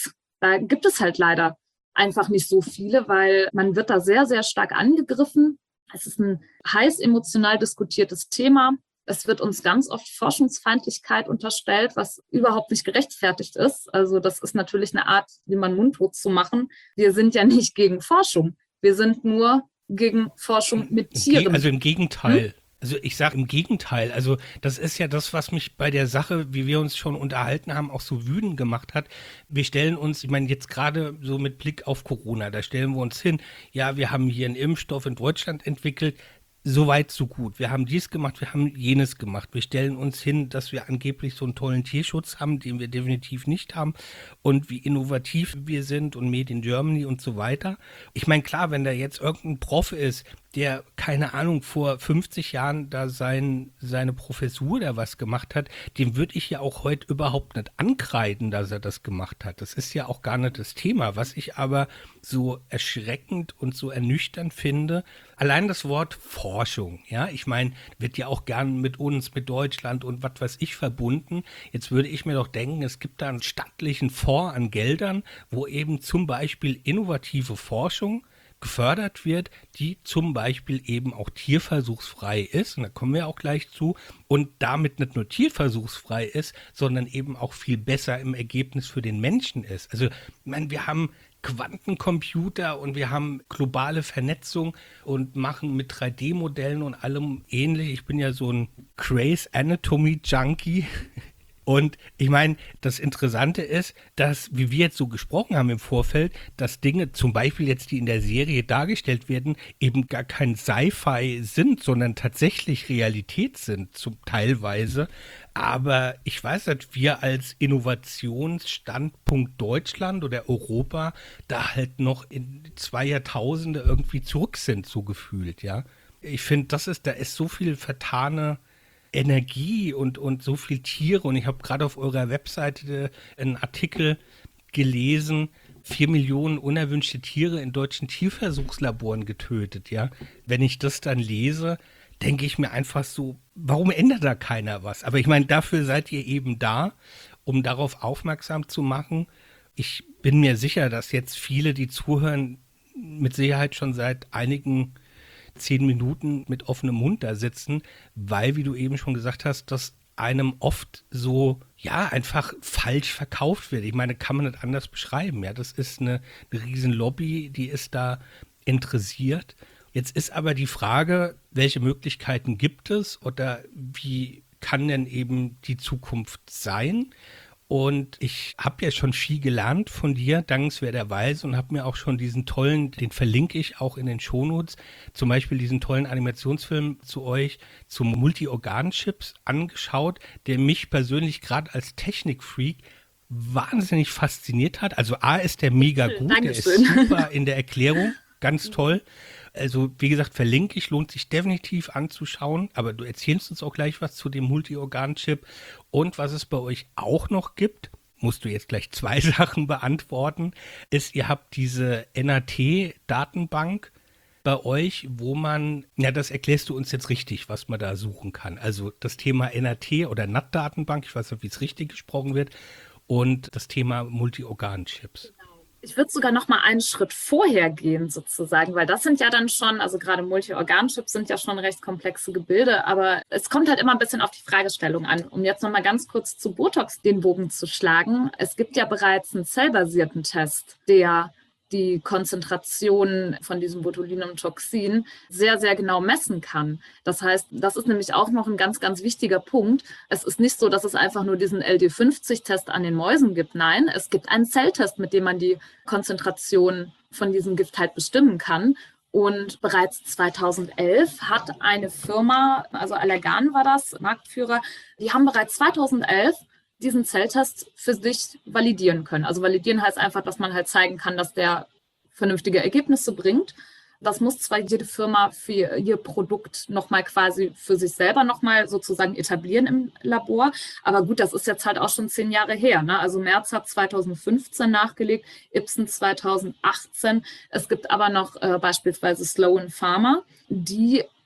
Da gibt es halt leider einfach nicht so viele, weil man wird da sehr, sehr stark angegriffen. Es ist ein heiß emotional diskutiertes Thema. Es wird uns ganz oft Forschungsfeindlichkeit unterstellt, was überhaupt nicht gerechtfertigt ist. Also das ist natürlich eine Art, jemanden mundtot zu machen. Wir sind ja nicht gegen Forschung. Wir sind nur gegen Forschung mit Tieren. Also im Gegenteil. Hm? Also ich sage im Gegenteil, also das ist ja das, was mich bei der Sache, wie wir uns schon unterhalten haben, auch so wütend gemacht hat. Wir stellen uns, ich meine jetzt gerade so mit Blick auf Corona, da stellen wir uns hin, ja, wir haben hier einen Impfstoff in Deutschland entwickelt, so weit, so gut. Wir haben dies gemacht, wir haben jenes gemacht. Wir stellen uns hin, dass wir angeblich so einen tollen Tierschutz haben, den wir definitiv nicht haben und wie innovativ wir sind und Made in Germany und so weiter. Ich meine, klar, wenn da jetzt irgendein Prof ist, der, keine Ahnung, vor fünfzig Jahren da sein, seine Professur da was gemacht hat, dem würde ich ja auch heute überhaupt nicht ankreiden, dass er das gemacht hat. Das ist ja auch gar nicht das Thema. Was ich aber so erschreckend und so ernüchternd finde, allein das Wort Forschung, ja, ich meine, wird ja auch gern mit uns, mit Deutschland und was weiß ich verbunden. Jetzt würde ich mir doch denken, es gibt da einen stattlichen Fonds an Geldern, wo eben zum Beispiel innovative Forschung gefördert wird, die zum Beispiel eben auch tierversuchsfrei ist, und da kommen wir auch gleich zu, und damit nicht nur tierversuchsfrei ist, sondern eben auch viel besser im Ergebnis für den Menschen ist. Also, ich meine, wir haben Quantencomputer und wir haben globale Vernetzung und machen mit drei D Modellen und allem ähnlich. Ich bin ja so ein Grey's Anatomy Junkie. Und ich meine, das Interessante ist, dass, wie wir jetzt so gesprochen haben im Vorfeld, dass Dinge, zum Beispiel jetzt, die in der Serie dargestellt werden, eben gar kein Sci-Fi sind, sondern tatsächlich Realität sind, zum teilweise. Aber ich weiß nicht, wir als Innovationsstandpunkt Deutschland oder Europa da halt noch in zwei Jahrtausende irgendwie zurück sind, so gefühlt, ja. Ich finde, das ist, da ist so viel vertane Energie und, und so viel Tiere, und ich habe gerade auf eurer Webseite einen Artikel gelesen, vier Millionen unerwünschte Tiere in deutschen Tierversuchslaboren getötet, ja. Wenn ich das dann lese, denke ich mir einfach so, warum ändert da keiner was? Aber ich meine, dafür seid ihr eben da, um darauf aufmerksam zu machen. Ich bin mir sicher, dass jetzt viele, die zuhören, mit Sicherheit schon seit einigen zehn Minuten mit offenem Mund da sitzen, weil, wie du eben schon gesagt hast, das einem oft so, ja, einfach falsch verkauft wird. Ich meine, kann man nicht anders beschreiben. Ja, das ist eine, eine riesen Lobby, die ist da interessiert. Jetzt ist aber die Frage, welche Möglichkeiten gibt es oder wie kann denn eben die Zukunft sein? Und ich habe ja schon viel gelernt von dir, dankenswerterweise, und habe mir auch schon diesen tollen, den verlinke ich auch in den Shownotes, zum Beispiel diesen tollen Animationsfilm zu euch zum Multi-Organ-Chips angeschaut, der mich persönlich gerade als Technikfreak wahnsinnig fasziniert hat. Also A ist der mega gut, Dankeschön. Der ist super in der Erklärung, ganz toll. Also wie gesagt, verlinke ich, lohnt sich definitiv anzuschauen, aber du erzählst uns auch gleich was zu dem Multi-Organ-Chip, und was es bei euch auch noch gibt, musst du jetzt gleich zwei Sachen beantworten, ist, ihr habt diese N A T-Datenbank bei euch, wo man, ja, das erklärst du uns jetzt richtig, was man da suchen kann. Also das Thema N A T oder N A T-Datenbank, ich weiß nicht, wie es richtig gesprochen wird, und das Thema Multi-Organ-Chips. Ich würde sogar noch mal einen Schritt vorher gehen sozusagen, weil das sind ja dann schon, also gerade Multi-Organ-Chips sind ja schon recht komplexe Gebilde, aber es kommt halt immer ein bisschen auf die Fragestellung an. Um jetzt noch mal ganz kurz zu Botox den Bogen zu schlagen. Es gibt ja bereits einen zellbasierten Test, der die Konzentration von diesem Botulinumtoxin sehr, sehr genau messen kann. Das heißt, das ist nämlich auch noch ein ganz, ganz wichtiger Punkt. Es ist nicht so, dass es einfach nur diesen L D fünfzig Test an den Mäusen gibt. Nein, es gibt einen Zelltest, mit dem man die Konzentration von diesem Gift halt bestimmen kann. Und bereits zweitausendelf hat eine Firma, also Allergan war das, Marktführer, die haben bereits zweitausendelf diesen Zelltest für sich validieren können. Also validieren heißt einfach, dass man halt zeigen kann, dass der vernünftige Ergebnisse bringt. Das muss zwar jede Firma für ihr Produkt nochmal quasi für sich selber nochmal sozusagen etablieren im Labor. Aber gut, das ist jetzt halt auch schon zehn Jahre her. Ne? Also Merz hat zweitausendfünfzehn nachgelegt, Ipsen zweitausendachtzehn. Es gibt aber noch äh, beispielsweise Sloan Pharma, die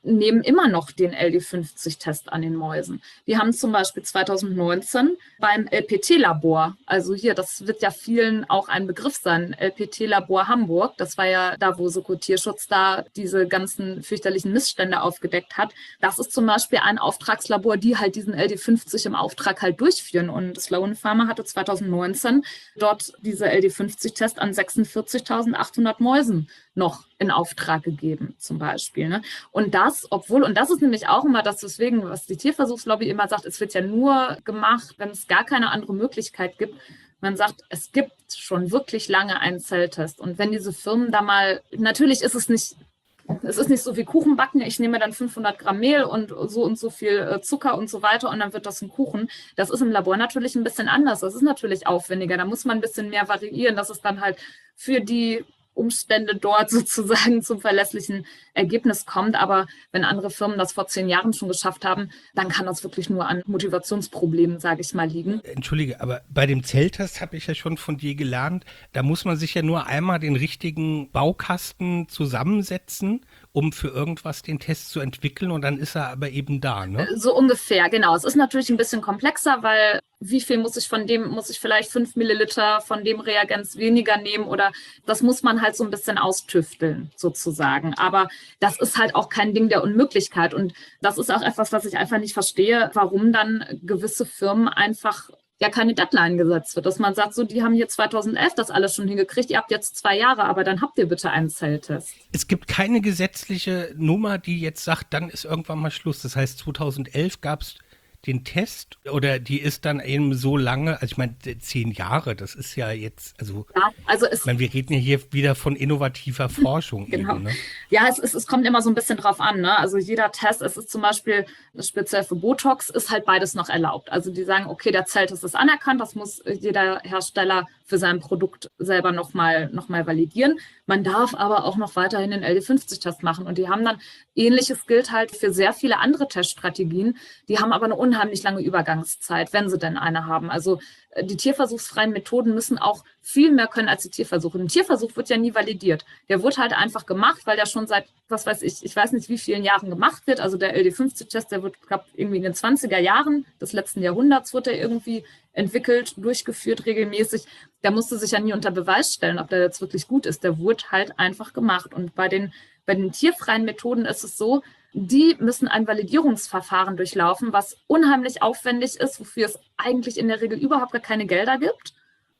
nehmen immer noch den L D fünfzig Test an den Mäusen. Die haben zum Beispiel zweitausendneunzehn beim L P T-Labor, also hier, das wird ja vielen auch ein Begriff sein, L P T-Labor Hamburg, das war ja da, wo Soko Tierschutz da diese ganzen fürchterlichen Missstände aufgedeckt hat. Das ist zum Beispiel ein Auftragslabor, die halt diesen L D fünfzig im Auftrag halt durchführen. Und Sloan Pharma hatte zweitausendneunzehn dort diese L D fünfzig Test an sechsundvierzigtausendachthundert Mäusen noch in Auftrag gegeben, zum Beispiel. Ne? Und das, obwohl, und das ist nämlich auch immer das, deswegen, was die Tierversuchslobby immer sagt, es wird ja nur gemacht, wenn es gar keine andere Möglichkeit gibt. Man sagt, es gibt schon wirklich lange einen Zelltest. Und wenn diese Firmen da mal, natürlich ist es nicht, es ist nicht so wie Kuchen backen, ich nehme dann fünfhundert Gramm Mehl und so und so viel Zucker und so weiter und dann wird das ein Kuchen. Das ist im Labor natürlich ein bisschen anders. Das ist natürlich aufwendiger. Da muss man ein bisschen mehr variieren, dass es dann halt für die Umstände dort sozusagen zum verlässlichen Ergebnis kommt. Aber wenn andere Firmen das vor zehn Jahren schon geschafft haben, dann kann das wirklich nur an Motivationsproblemen, sage ich mal, liegen. Entschuldige, aber bei dem Zelltest habe ich ja schon von dir gelernt, da muss man sich ja nur einmal den richtigen Baukasten zusammensetzen, um für irgendwas den Test zu entwickeln und dann ist er aber eben da, ne? So ungefähr, genau. Es ist natürlich ein bisschen komplexer, weil wie viel muss ich von dem, muss ich vielleicht fünf Milliliter von dem Reagenz weniger nehmen oder das muss man halt so ein bisschen austüfteln sozusagen. Aber das ist halt auch kein Ding der Unmöglichkeit und das ist auch etwas, was ich einfach nicht verstehe, warum dann gewisse Firmen einfach ja keine Deadline gesetzt wird, dass man sagt, so, die haben hier zweitausendelf das alles schon hingekriegt, ihr habt jetzt zwei Jahre, aber dann habt ihr bitte einen Zelltest. Es gibt keine gesetzliche Nummer, die jetzt sagt, dann ist irgendwann mal Schluss. Das heißt, zweitausendelf gab es den Test oder die ist dann eben so lange, also ich meine, zehn Jahre, das ist ja jetzt, also, ja, also es, ich meine, wir reden ja hier wieder von innovativer Forschung. Genau. Eben, ne? Ja, es, es, es kommt immer so ein bisschen drauf an, ne? Also jeder Test, es ist zum Beispiel speziell für Botox, ist halt beides noch erlaubt. Also die sagen, okay, der Zelltest ist anerkannt, das muss jeder Hersteller für sein Produkt selber nochmal noch mal validieren. Man darf aber auch noch weiterhin den L D fünfzig Test machen und die haben dann, ähnliches gilt halt für sehr viele andere Teststrategien, die haben aber eine unheimlich lange Übergangszeit, wenn sie denn eine haben. Also die tierversuchsfreien Methoden müssen auch viel mehr können als die Tierversuche. Ein Tierversuch wird ja nie validiert. Der wird halt einfach gemacht, weil der schon seit, was weiß ich, ich weiß nicht, wie vielen Jahren gemacht wird. Also der L D fünfzig Test, der wird, ich glaube, irgendwie in den zwanziger Jahren des letzten Jahrhunderts wird er irgendwie entwickelt, durchgeführt regelmäßig. Der musste sich ja nie unter Beweis stellen, ob der jetzt wirklich gut ist. Der wurde halt einfach gemacht. Und bei den, bei den tierfreien Methoden ist es so, die müssen ein Validierungsverfahren durchlaufen, was unheimlich aufwendig ist, wofür es eigentlich in der Regel überhaupt gar keine Gelder gibt.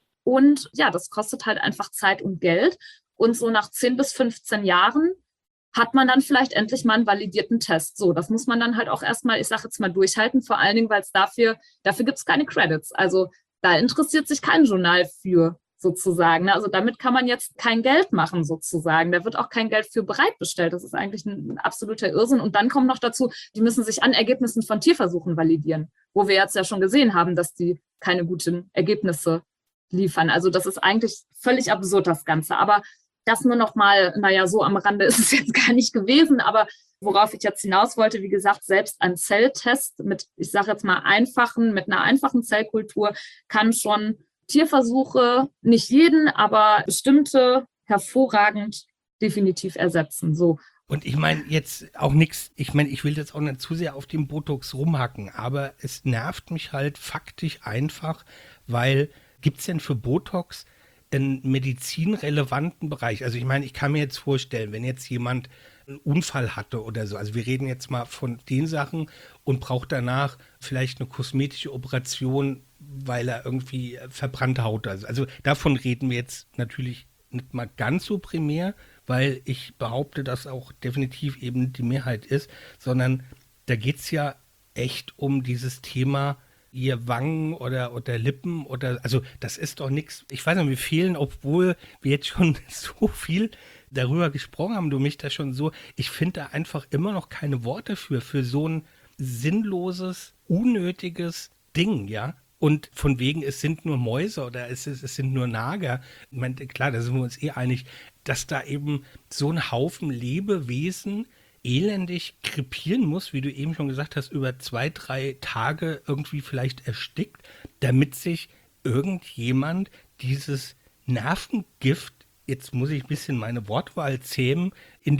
Und ja, das kostet halt einfach Zeit und Geld. Und so nach zehn bis fünfzehn Jahren hat man dann vielleicht endlich mal einen validierten Test. So, das muss man dann halt auch erstmal, ich sage jetzt mal, durchhalten, vor allen Dingen, weil es dafür, dafür gibt es keine Credits. Also da interessiert sich kein Journal für, sozusagen. Also damit kann man jetzt kein Geld machen, sozusagen. Da wird auch kein Geld für bereitbestellt. Das ist eigentlich ein, ein absoluter Irrsinn. Und dann kommt noch dazu, die müssen sich an Ergebnissen von Tierversuchen validieren, wo wir jetzt ja schon gesehen haben, dass die keine guten Ergebnisse liefern. Also das ist eigentlich völlig absurd, das Ganze. Aber das nur noch mal, naja, so am Rande ist es jetzt gar nicht gewesen, aber worauf ich jetzt hinaus wollte, wie gesagt, selbst ein Zelltest mit, ich sage jetzt mal einfachen, mit einer einfachen Zellkultur kann schon Tierversuche, nicht jeden, aber bestimmte hervorragend definitiv ersetzen. So. Und ich meine jetzt auch nichts, ich meine, ich will jetzt auch nicht zu sehr auf dem Botox rumhacken, aber es nervt mich halt faktisch einfach, weil gibt es denn für Botox einen medizinrelevanten Bereich? Also ich meine, ich kann mir jetzt vorstellen, wenn jetzt jemand einen Unfall hatte oder so, also wir reden jetzt mal von den Sachen und braucht danach vielleicht eine kosmetische Operation, weil er irgendwie verbrannte Haut hat. Also davon reden wir jetzt natürlich nicht mal ganz so primär, weil ich behaupte, dass auch definitiv eben die Mehrheit ist, sondern da geht es ja echt um dieses Thema ihr Wangen oder, oder Lippen oder, also das ist doch nichts, ich weiß nicht, mir fehlen, obwohl wir jetzt schon so viel darüber gesprochen haben, du mich da schon so, ich finde da einfach immer noch keine Worte für, für so ein sinnloses, unnötiges Ding, ja. Und von wegen, es sind nur Mäuse oder es, ist, es sind nur Nager. Ich meine, klar, da sind wir uns eh einig, dass da eben so ein Haufen Lebewesen elendig krepieren muss, wie du eben schon gesagt hast, über zwei, drei Tage irgendwie vielleicht erstickt, damit sich irgendjemand dieses Nervengift, jetzt muss ich ein bisschen meine Wortwahl zähmen, in die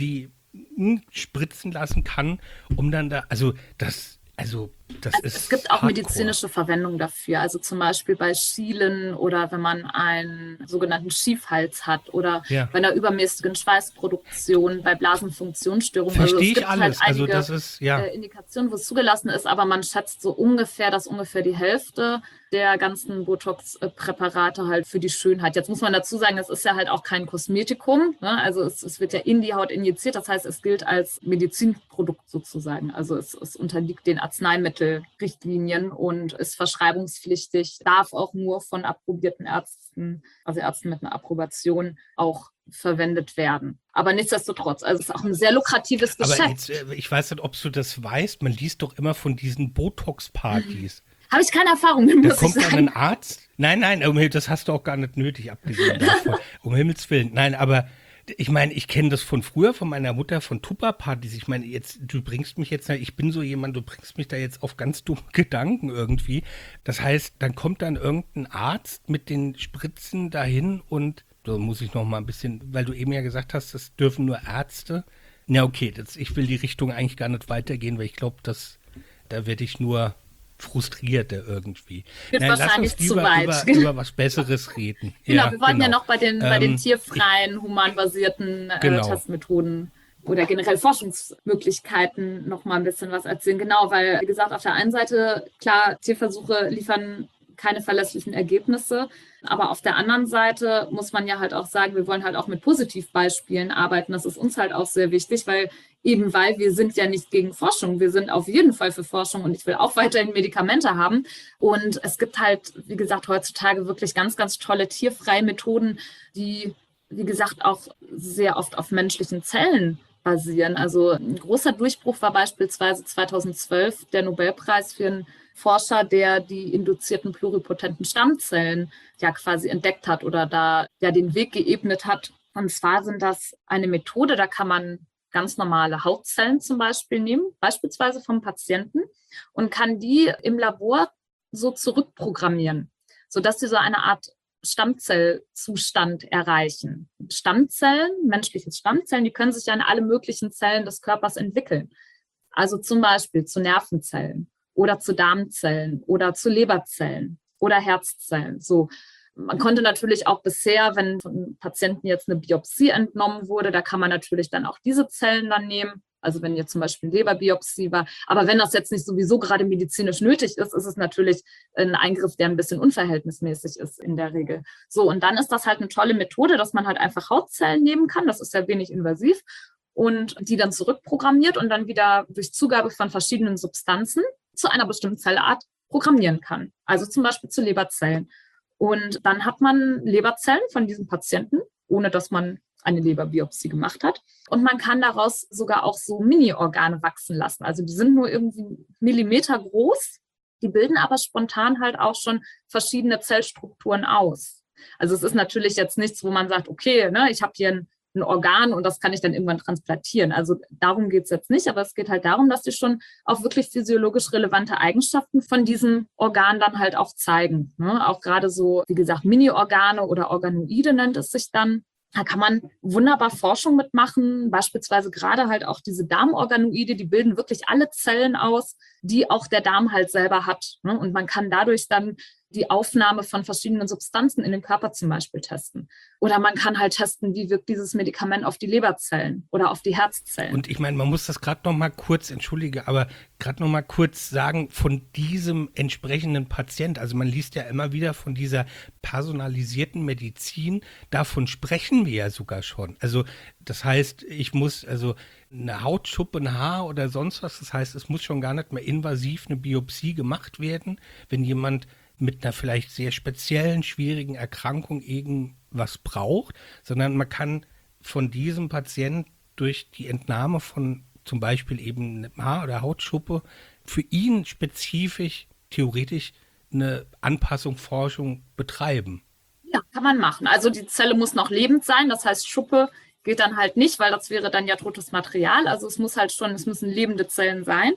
spritzen lassen kann, um dann da, also das, also das Also ist es gibt auch hardcore. medizinische Verwendung dafür, also zum Beispiel bei Schielen oder wenn man einen sogenannten Schiefhals hat oder Ja. bei einer übermäßigen Schweißproduktion, bei Blasenfunktionsstörungen. Verstehe also es ich gibt alles. halt Also einige das ist, ja. äh, Indikationen, wo es zugelassen ist, aber man schätzt so ungefähr, dass ungefähr die Hälfte der ganzen Botox-Präparate halt für die Schönheit. Jetzt muss man dazu sagen, es ist ja halt auch kein Kosmetikum, ne? Also es, es wird ja in die Haut injiziert, das heißt, es gilt als Medizinprodukt sozusagen. Also es, es unterliegt den Arzneimittelrichtlinien und ist verschreibungspflichtig, darf auch nur von approbierten Ärzten, also Ärzten mit einer Approbation, auch verwendet werden. Aber nichtsdestotrotz, also es ist auch ein sehr lukratives Geschäft. Aber jetzt, äh, ich weiß nicht, ob du das weißt, man liest doch immer von diesen Botox-Partys. Habe ich keine Erfahrung mit, Da muss ich kommt dann sagen. ein Arzt. Nein, nein, um- das hast du auch gar nicht nötig, abgesehen davon. Um Himmels Willen. Nein, aber ich meine, ich kenne das von früher, von meiner Mutter, von Tupperpartys. Ich meine, jetzt, du bringst mich jetzt, ich bin so jemand, du bringst mich da jetzt auf ganz dumme Gedanken irgendwie. Das heißt, dann kommt dann irgendein Arzt mit den Spritzen dahin und da muss ich noch mal ein bisschen, weil du eben ja gesagt hast, das dürfen nur Ärzte. Na okay, das, ich will die Richtung eigentlich gar nicht weitergehen, weil ich glaube, dass da werde ich nur frustrierte irgendwie. Wird Nein, lass wahrscheinlich uns zu lieber weit. über, über was Besseres reden. Genau, Ja, wir wollten ja genau. noch bei den, bei den Ähm, tierfreien, humanbasierten äh, Genau. Testmethoden oder generell Forschungsmöglichkeiten noch mal ein bisschen was erzählen. Genau, weil, wie gesagt, auf der einen Seite, klar, Tierversuche liefern keine verlässlichen Ergebnisse. Aber auf der anderen Seite muss man ja halt auch sagen, wir wollen halt auch mit Positivbeispielen arbeiten. Das ist uns halt auch sehr wichtig, weil eben weil wir sind ja nicht gegen Forschung. Wir sind auf jeden Fall für Forschung und ich will auch weiterhin Medikamente haben. Und es gibt halt, wie gesagt, heutzutage wirklich ganz, ganz tolle tierfreie Methoden, die, wie gesagt, auch sehr oft auf menschlichen Zellen basieren. Also ein großer Durchbruch war beispielsweise zweitausendzwölf der Nobelpreis für einen Forscher, der die induzierten pluripotenten Stammzellen ja quasi entdeckt hat oder da ja den Weg geebnet hat. Und zwar sind das eine Methode, da kann man ganz normale Hautzellen zum Beispiel nehmen, beispielsweise vom Patienten, und kann die im Labor so zurückprogrammieren, sodass sie so eine Art Stammzellzustand erreichen. Stammzellen, menschliche Stammzellen, die können sich ja in alle möglichen Zellen des Körpers entwickeln. Also zum Beispiel zu Nervenzellen oder zu Darmzellen oder zu Leberzellen oder Herzzellen. So. Man konnte natürlich auch bisher, wenn von Patienten jetzt eine Biopsie entnommen wurde, da kann man natürlich dann auch diese Zellen dann nehmen. Also wenn jetzt zum Beispiel Leberbiopsie war. Aber wenn das jetzt nicht sowieso gerade medizinisch nötig ist, ist es natürlich ein Eingriff, der ein bisschen unverhältnismäßig ist in der Regel. So, und dann ist das halt eine tolle Methode, dass man halt einfach Hautzellen nehmen kann. Das ist ja wenig invasiv. Und die dann zurückprogrammiert und dann wieder durch Zugabe von verschiedenen Substanzen zu einer bestimmten Zellart programmieren kann. Also zum Beispiel zu Leberzellen. Und dann hat man Leberzellen von diesem Patienten, ohne dass man eine Leberbiopsie gemacht hat. Und man kann daraus sogar auch so Mini-Organe wachsen lassen. Also die sind nur irgendwie Millimeter groß, die bilden aber spontan halt auch schon verschiedene Zellstrukturen aus. Also es ist natürlich jetzt nichts, wo man sagt, okay, ne, ich habe hier ein, ein Organ und das kann ich dann irgendwann transplantieren. Also darum geht es jetzt nicht, aber es geht halt darum, dass die schon auch wirklich physiologisch relevante Eigenschaften von diesem Organ dann halt auch zeigen. Ne? Auch gerade so, wie gesagt, Mini-Organe oder Organoide nennt es sich dann. Da kann man wunderbar Forschung mitmachen, beispielsweise gerade halt auch diese Darmorganoide, die bilden wirklich alle Zellen aus, die auch der Darm halt selber hat. Ne? Und man kann dadurch dann die Aufnahme von verschiedenen Substanzen in den Körper zum Beispiel testen. Oder man kann halt testen, wie wirkt dieses Medikament auf die Leberzellen oder auf die Herzzellen. Und ich meine, man muss das gerade noch mal kurz, entschuldige, aber gerade noch mal kurz sagen, von diesem entsprechenden Patient, also man liest ja immer wieder von dieser personalisierten Medizin, davon sprechen wir ja sogar schon. Also das heißt, ich muss also eine Hautschuppe, ein Haar oder sonst was, das heißt, es muss schon gar nicht mehr invasiv eine Biopsie gemacht werden, wenn jemand mit einer vielleicht sehr speziellen, schwierigen Erkrankung irgendwas braucht, sondern man kann von diesem Patient durch die Entnahme von zum Beispiel eben einem Haar- oder Hautschuppe für ihn spezifisch, theoretisch eine Anpassung, Forschung betreiben. Ja, kann man machen. Also die Zelle muss noch lebend sein, das heißt Schuppe geht dann halt nicht, weil das wäre dann ja totes Material. Also es muss halt schon, es müssen lebende Zellen sein.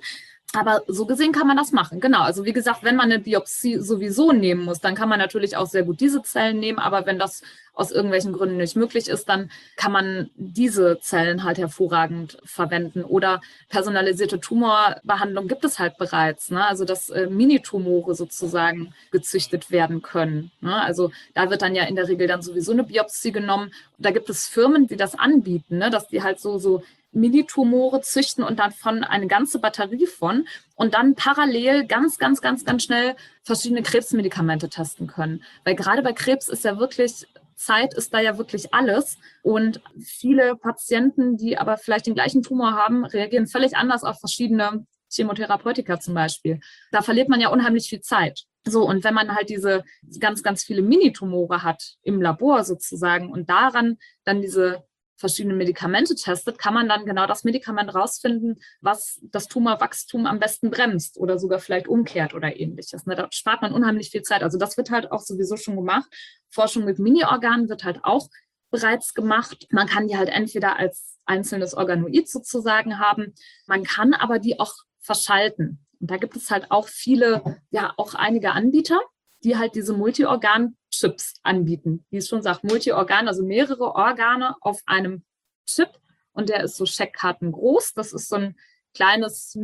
Aber so gesehen kann man das machen. Genau. Also wie gesagt, wenn man eine Biopsie sowieso nehmen muss, dann kann man natürlich auch sehr gut diese Zellen nehmen. Aber wenn das aus irgendwelchen Gründen nicht möglich ist, dann kann man diese Zellen halt hervorragend verwenden. Oder personalisierte Tumorbehandlung gibt es halt bereits. Ne? Also dass äh, Minitumore sozusagen gezüchtet werden können. Ne? Also da wird dann ja in der Regel dann sowieso eine Biopsie genommen. Da gibt es Firmen, die das anbieten, ne? Dass die halt so so Mini-Tumore züchten und davon eine ganze Batterie von und dann parallel ganz, ganz, ganz, ganz schnell verschiedene Krebsmedikamente testen können. Weil gerade bei Krebs ist ja wirklich, Zeit ist da ja wirklich alles. Und viele Patienten, die aber vielleicht den gleichen Tumor haben, reagieren völlig anders auf verschiedene Chemotherapeutika zum Beispiel. Da verliert man ja unheimlich viel Zeit. So, und wenn man halt diese ganz, ganz viele Mini-Tumore hat im Labor sozusagen und daran dann diese verschiedene Medikamente testet, kann man dann genau das Medikament rausfinden, was das Tumorwachstum am besten bremst oder sogar vielleicht umkehrt oder ähnliches. Da spart man unheimlich viel Zeit. Also das wird halt auch sowieso schon gemacht. Forschung mit Mini-Organen wird halt auch bereits gemacht. Man kann die halt entweder als einzelnes Organoid sozusagen haben, man kann aber die auch verschalten. Und da gibt es halt auch viele, ja auch einige Anbieter, die halt diese Multiorgan-Chips anbieten. Wie es schon sagt, Multiorgan, also mehrere Organe auf einem Chip. Und der ist so Scheckkarten groß. Das ist so ein kleines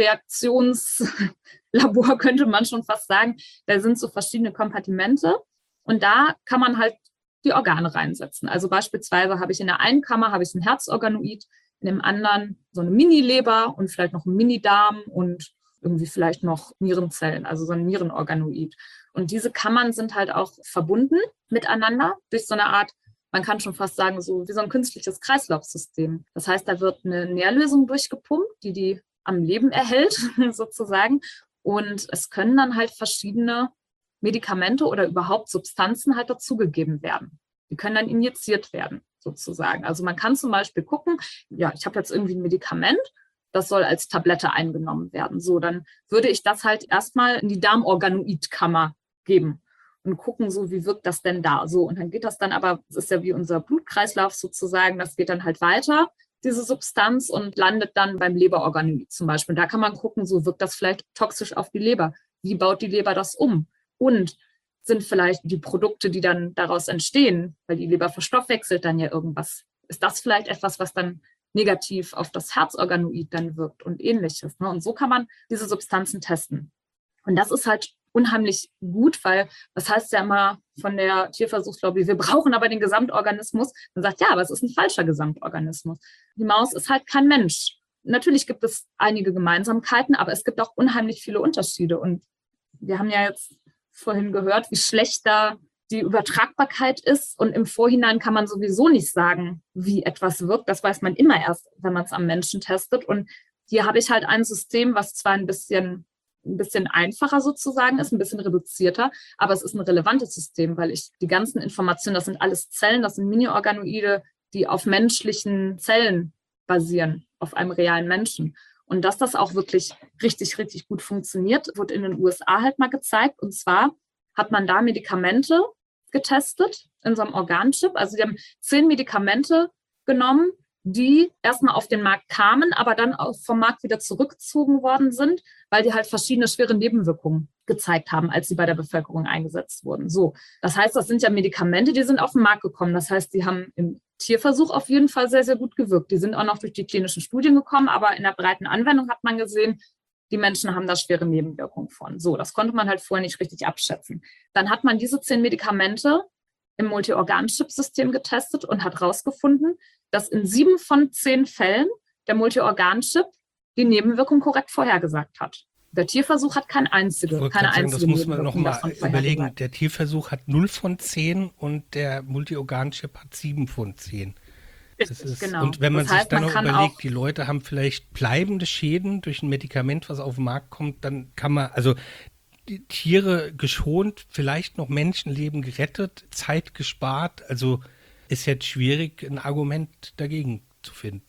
Mini-Reaktionslabor, könnte man schon fast sagen. Da sind so verschiedene Kompartimente. Und da kann man halt die Organe reinsetzen. Also beispielsweise habe ich in der einen Kammer habe ich ein Herzorganoid, in dem anderen so eine Mini-Leber und vielleicht noch einen Mini-Darm und irgendwie vielleicht noch Nierenzellen, also so ein Nierenorganoid. Und diese Kammern sind halt auch verbunden miteinander durch so eine Art, man kann schon fast sagen, so wie so ein künstliches Kreislaufsystem. Das heißt, da wird eine Nährlösung durchgepumpt, die die am Leben erhält, sozusagen. Und es können dann halt verschiedene Medikamente oder überhaupt Substanzen halt dazugegeben werden. Die können dann injiziert werden, sozusagen. Also man kann zum Beispiel gucken, ja, ich habe jetzt irgendwie ein Medikament, das soll als Tablette eingenommen werden. So, dann würde ich das halt erstmal in die Darmorganoidkammer geben und gucken, so wie wirkt das denn da? So, und dann geht das dann aber, das ist ja wie unser Blutkreislauf sozusagen, das geht dann halt weiter, diese Substanz, und landet dann beim Leberorganoid zum Beispiel. Und da kann man gucken, so wirkt das vielleicht toxisch auf die Leber? Wie baut die Leber das um? Und sind vielleicht die Produkte, die dann daraus entstehen, weil die Leber verstoffwechselt dann ja irgendwas, ist das vielleicht etwas, was dann negativ auf das Herzorganoid dann wirkt und ähnliches. Ne? Und so kann man diese Substanzen testen. Und das ist halt unheimlich gut, weil das heißt ja immer von der Tierversuchslobby, wir brauchen aber den Gesamtorganismus. Man sagt, ja, aber es ist ein falscher Gesamtorganismus. Die Maus ist halt kein Mensch. Natürlich gibt es einige Gemeinsamkeiten, aber es gibt auch unheimlich viele Unterschiede. Und wir haben ja jetzt vorhin gehört, wie schlecht da die Übertragbarkeit ist. Und im Vorhinein kann man sowieso nicht sagen, wie etwas wirkt. Das weiß man immer erst, wenn man es am Menschen testet. Und hier habe ich halt ein System, was zwar ein bisschen, ein bisschen einfacher sozusagen ist, ein bisschen reduzierter, aber es ist ein relevantes System, weil ich die ganzen Informationen, das sind alles Zellen, das sind Mini-Organoide, die auf menschlichen Zellen basieren, auf einem realen Menschen. Und dass das auch wirklich richtig, richtig gut funktioniert, wurde in den U S A halt mal gezeigt. Und zwar hat man da Medikamente getestet in so einem Organchip. Also die haben zehn Medikamente genommen, die erstmal auf den Markt kamen, aber dann auch vom Markt wieder zurückgezogen worden sind, weil die halt verschiedene schwere Nebenwirkungen gezeigt haben, als sie bei der Bevölkerung eingesetzt wurden. So, das heißt, das sind ja Medikamente, die sind auf den Markt gekommen. Das heißt, die haben im Tierversuch auf jeden Fall sehr, sehr gut gewirkt. Die sind auch noch durch die klinischen Studien gekommen, aber in der breiten Anwendung hat man gesehen, die Menschen haben da schwere Nebenwirkungen von. So, das konnte man halt vorher nicht richtig abschätzen. Dann hat man diese zehn Medikamente im Multi-Organ-Chip-System getestet und hat herausgefunden, dass in sieben von zehn Fällen der Multi-Organ-Chip die Nebenwirkung korrekt vorhergesagt hat. Der Tierversuch hat keine einzige, keine sagen, einzige das muss man noch Nebenwirkung mal überlegen. Der Tierversuch hat null von zehn und der Multi-Organ-Chip hat sieben von zehn. Das ist, genau. Und wenn man das heißt, sich dann man noch überlegt, auch, die Leute haben vielleicht bleibende Schäden durch ein Medikament, was auf den Markt kommt, dann kann man, also die Tiere geschont, vielleicht noch Menschenleben gerettet, Zeit gespart. Also ist jetzt schwierig, ein Argument dagegen zu finden.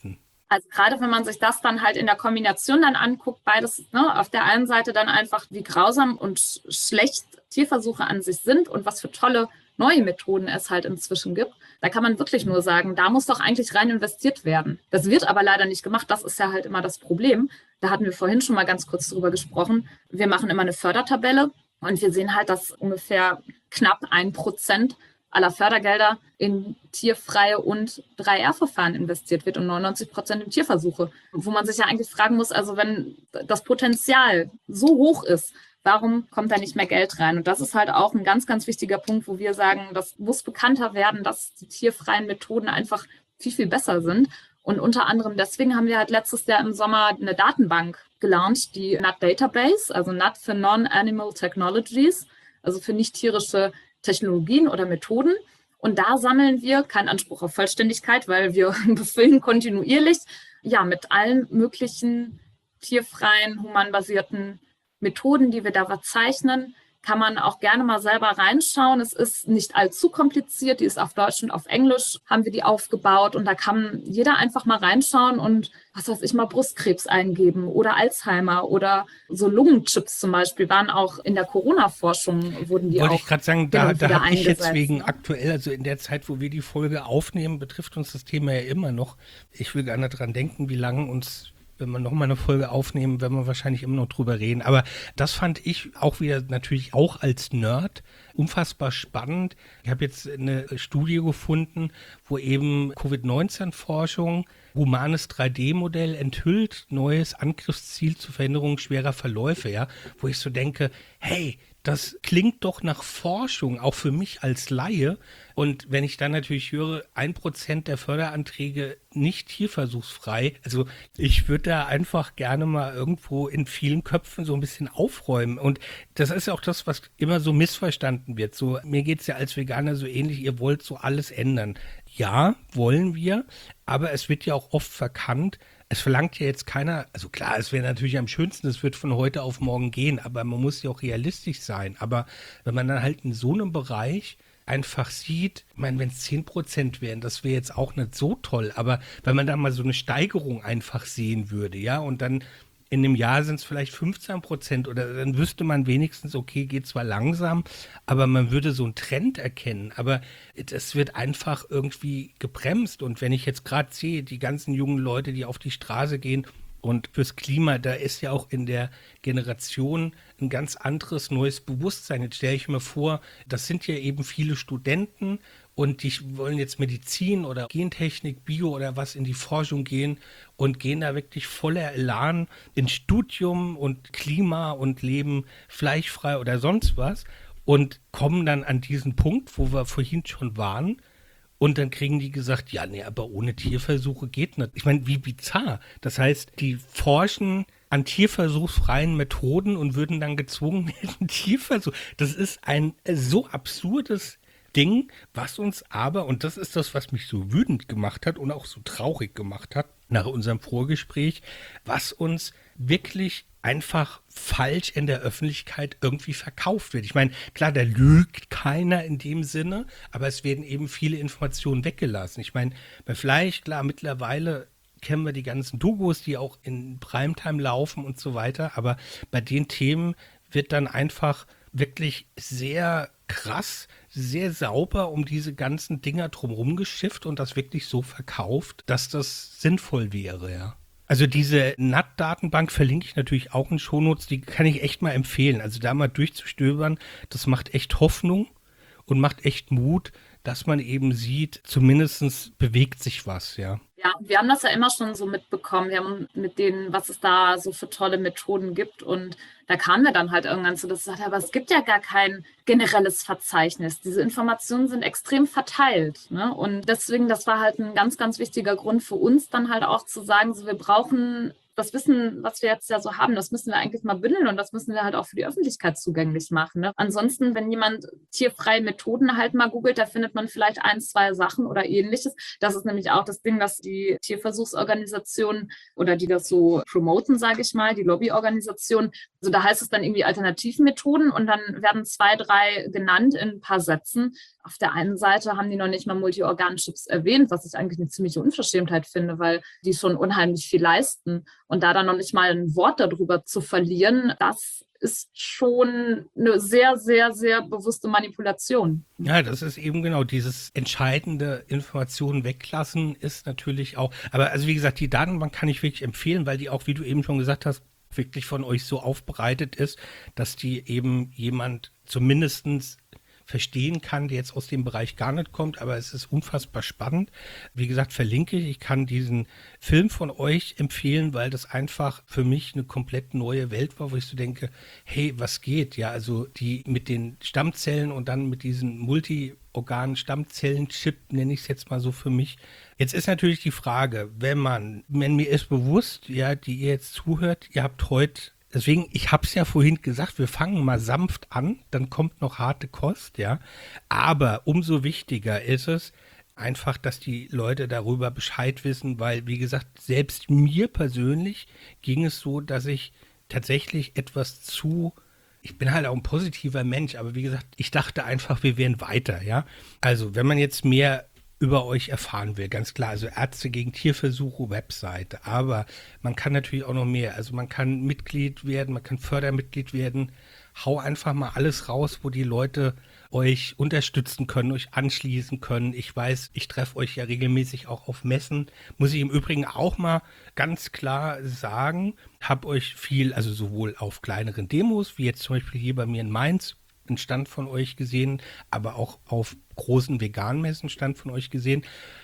Also gerade wenn man sich das dann halt in der Kombination dann anguckt, beides, ne, auf der einen Seite dann einfach, wie grausam und schlecht Tierversuche an sich sind und was für tolle neue Methoden es halt inzwischen gibt, da kann man wirklich nur sagen, da muss doch eigentlich rein investiert werden. Das wird aber leider nicht gemacht. Das ist ja halt immer das Problem. Da hatten wir vorhin schon mal ganz kurz drüber gesprochen. Wir machen immer eine Fördertabelle und wir sehen halt, dass ungefähr knapp ein Prozent aller Fördergelder in tierfreie und drei R Verfahren investiert wird und neunundneunzig Prozent in Tierversuche. Wo man sich ja eigentlich fragen muss, also wenn das Potenzial so hoch ist, warum kommt da nicht mehr Geld rein? Und das ist halt auch ein ganz, ganz wichtiger Punkt, wo wir sagen, das muss bekannter werden, dass die tierfreien Methoden einfach viel, viel besser sind. Und unter anderem deswegen haben wir halt letztes Jahr im Sommer eine Datenbank gelauncht, die N A T Database, also N A T für Non-Animal Technologies, also für nicht tierische Technologien oder Methoden. Und da sammeln wir, kein Anspruch auf Vollständigkeit, weil wir befüllen kontinuierlich, ja, mit allen möglichen tierfreien, humanbasierten Methoden, die wir da verzeichnen, kann man auch gerne mal selber reinschauen. Es ist nicht allzu kompliziert, die ist auf Deutsch und auf Englisch, haben wir die aufgebaut und da kann jeder einfach mal reinschauen und, was weiß ich, mal Brustkrebs eingeben oder Alzheimer oder so Lungenchips zum Beispiel waren auch in der Corona-Forschung, wurden die Wollte auch ich gerade sagen, da, da habe ich jetzt wegen ne? aktuell, also in der Zeit, wo wir die Folge aufnehmen, betrifft uns das Thema ja immer noch. Ich will gar nicht dran denken, wie lange uns, wenn wir nochmal eine Folge aufnehmen, werden wir wahrscheinlich immer noch drüber reden. Aber das fand ich auch wieder natürlich auch als Nerd unfassbar spannend. Ich habe jetzt eine Studie gefunden, wo eben Covid neunzehn Forschung, humanes drei D Modell enthüllt, neues Angriffsziel zur Verhinderung schwerer Verläufe, ja, wo ich so denke, hey, das klingt doch nach Forschung, auch für mich als Laie. Und wenn ich dann natürlich höre, ein Prozent der Förderanträge nicht tierversuchsfrei, also ich würde da einfach gerne mal irgendwo in vielen Köpfen so ein bisschen aufräumen. Und das ist ja auch das, was immer so missverstanden wird. So, mir geht es ja als Veganer so ähnlich, ihr wollt so alles ändern. Ja, wollen wir, aber es wird ja auch oft verkannt, es verlangt ja jetzt keiner, also klar, es wäre natürlich am schönsten, es wird von heute auf morgen gehen, aber man muss ja auch realistisch sein. Aber wenn man dann halt in so einem Bereich einfach sieht, ich meine, wenn es zehn Prozent wären, das wäre jetzt auch nicht so toll, aber wenn man da mal so eine Steigerung einfach sehen würde, ja, und dann in einem Jahr sind es vielleicht fünfzehn Prozent oder dann wüsste man wenigstens, okay, geht zwar langsam, aber man würde so einen Trend erkennen. Aber das wird einfach irgendwie gebremst. Und wenn ich jetzt gerade sehe, die ganzen jungen Leute, die auf die Straße gehen und fürs Klima, da ist ja auch in der Generation ein ganz anderes neues Bewusstsein. Jetzt stelle ich mir vor, das sind ja eben viele Studenten und die wollen jetzt Medizin oder Gentechnik, Bio oder was in die Forschung gehen und gehen da wirklich voller Elan ins Studium und Klima und leben fleischfrei oder sonst was und kommen dann an diesen Punkt, wo wir vorhin schon waren. Und dann kriegen die gesagt, ja, nee, aber ohne Tierversuche geht nicht. Ich meine, wie bizarr. Das heißt, die forschen an tierversuchsfreien Methoden und würden dann gezwungen werden, Tierversuche. Das ist ein so absurdes Ding, was uns aber, und das ist das, was mich so wütend gemacht hat und auch so traurig gemacht hat nach unserem Vorgespräch, was uns wirklich einfach falsch in der Öffentlichkeit irgendwie verkauft wird. Ich meine, klar, da lügt keiner in dem Sinne, aber es werden eben viele Informationen weggelassen. Ich meine, bei Fleisch, klar, mittlerweile kennen wir die ganzen Dokus, die auch in Primetime laufen und so weiter, aber bei den Themen wird dann einfach wirklich sehr krass, sehr sauber um diese ganzen Dinger drumherum geschifft und das wirklich so verkauft, dass das sinnvoll wäre, ja. Also diese N A T-Datenbank verlinke ich natürlich auch in Shownotes, die kann ich echt mal empfehlen. Also da mal durchzustöbern, das macht echt Hoffnung und macht echt Mut, dass man eben sieht, zumindest bewegt sich was, ja. Ja, wir haben das ja immer schon so mitbekommen. Wir haben mit denen, was es da so für tolle Methoden gibt. Und da kamen wir dann halt irgendwann zu, dass ich sagte, aber es gibt ja gar kein generelles Verzeichnis. Diese Informationen sind extrem verteilt. Ne? Und deswegen, das war halt ein ganz, ganz wichtiger Grund für uns dann halt auch zu sagen, so wir brauchen das Wissen, was wir jetzt ja so haben, das müssen wir eigentlich mal bündeln und das müssen wir halt auch für die Öffentlichkeit zugänglich machen. Ne? Ansonsten, wenn jemand tierfreie Methoden halt mal googelt, da findet man vielleicht ein, zwei Sachen oder ähnliches. Das ist nämlich auch das Ding, dass die Tierversuchsorganisationen oder die das so promoten, sage ich mal, die Lobbyorganisationen, also da heißt es dann irgendwie Alternativmethoden und dann werden zwei, drei genannt in ein paar Sätzen. Auf der einen Seite haben die noch nicht mal Multiorganchips erwähnt, was ich eigentlich eine ziemliche Unverschämtheit finde, weil die schon unheimlich viel leisten. Und da dann noch nicht mal ein Wort darüber zu verlieren, das ist schon eine sehr, sehr, sehr bewusste Manipulation. Ja, das ist eben genau dieses entscheidende Informationen weglassen ist natürlich auch, aber also wie gesagt, die Datenbank kann ich wirklich empfehlen, weil die auch, wie du eben schon gesagt hast, wirklich von euch so aufbereitet ist, dass die eben jemand zumindestens verstehen kann, der jetzt aus dem Bereich gar nicht kommt, aber es ist unfassbar spannend. Wie gesagt, verlinke ich. Ich kann diesen Film von euch empfehlen, weil das einfach für mich eine komplett neue Welt war, wo ich so denke, hey, was geht? Ja, also die mit den Stammzellen und dann mit diesen Multi-Organ-Stammzellen-Chip, nenne ich es jetzt mal so für mich. Jetzt ist natürlich die Frage, wenn man, wenn mir ist bewusst, ja, die ihr jetzt zuhört, ihr habt heute Deswegen, ich habe es ja vorhin gesagt, wir fangen mal sanft an, dann kommt noch harte Kost, ja. Aber umso wichtiger ist es einfach, dass die Leute darüber Bescheid wissen, weil, wie gesagt, selbst mir persönlich ging es so, dass ich tatsächlich etwas zu, ich bin halt auch ein positiver Mensch, aber wie gesagt, ich dachte einfach, wir wären weiter, ja. Also, wenn man jetzt mehr über euch erfahren will, ganz klar, also Ärzte gegen Tierversuche, Webseite, aber man kann natürlich auch noch mehr, also man kann Mitglied werden, man kann Fördermitglied werden, hau einfach mal alles raus, wo die Leute euch unterstützen können, euch anschließen können. Ich weiß, ich treffe euch ja regelmäßig auch auf Messen, muss ich im Übrigen auch mal ganz klar sagen, habe euch viel, also sowohl auf kleineren Demos, wie jetzt zum Beispiel hier bei mir in Mainz, einen Stand von euch gesehen, aber auch auf großen Veganmessen Stand von euch gesehen.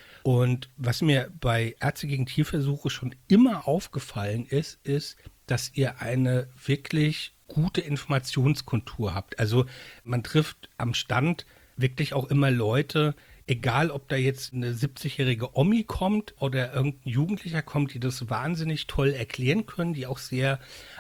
Und was mir bei Ärzte gegen Tierversuche schon immer aufgefallen ist, ist, dass ihr eine wirklich gute Informationskultur habt. Also man trifft am Stand wirklich auch immer Leute, egal ob da jetzt eine siebzigjährige Omi kommt oder irgendein Jugendlicher kommt, die das wahnsinnig toll erklären können, die auch sehr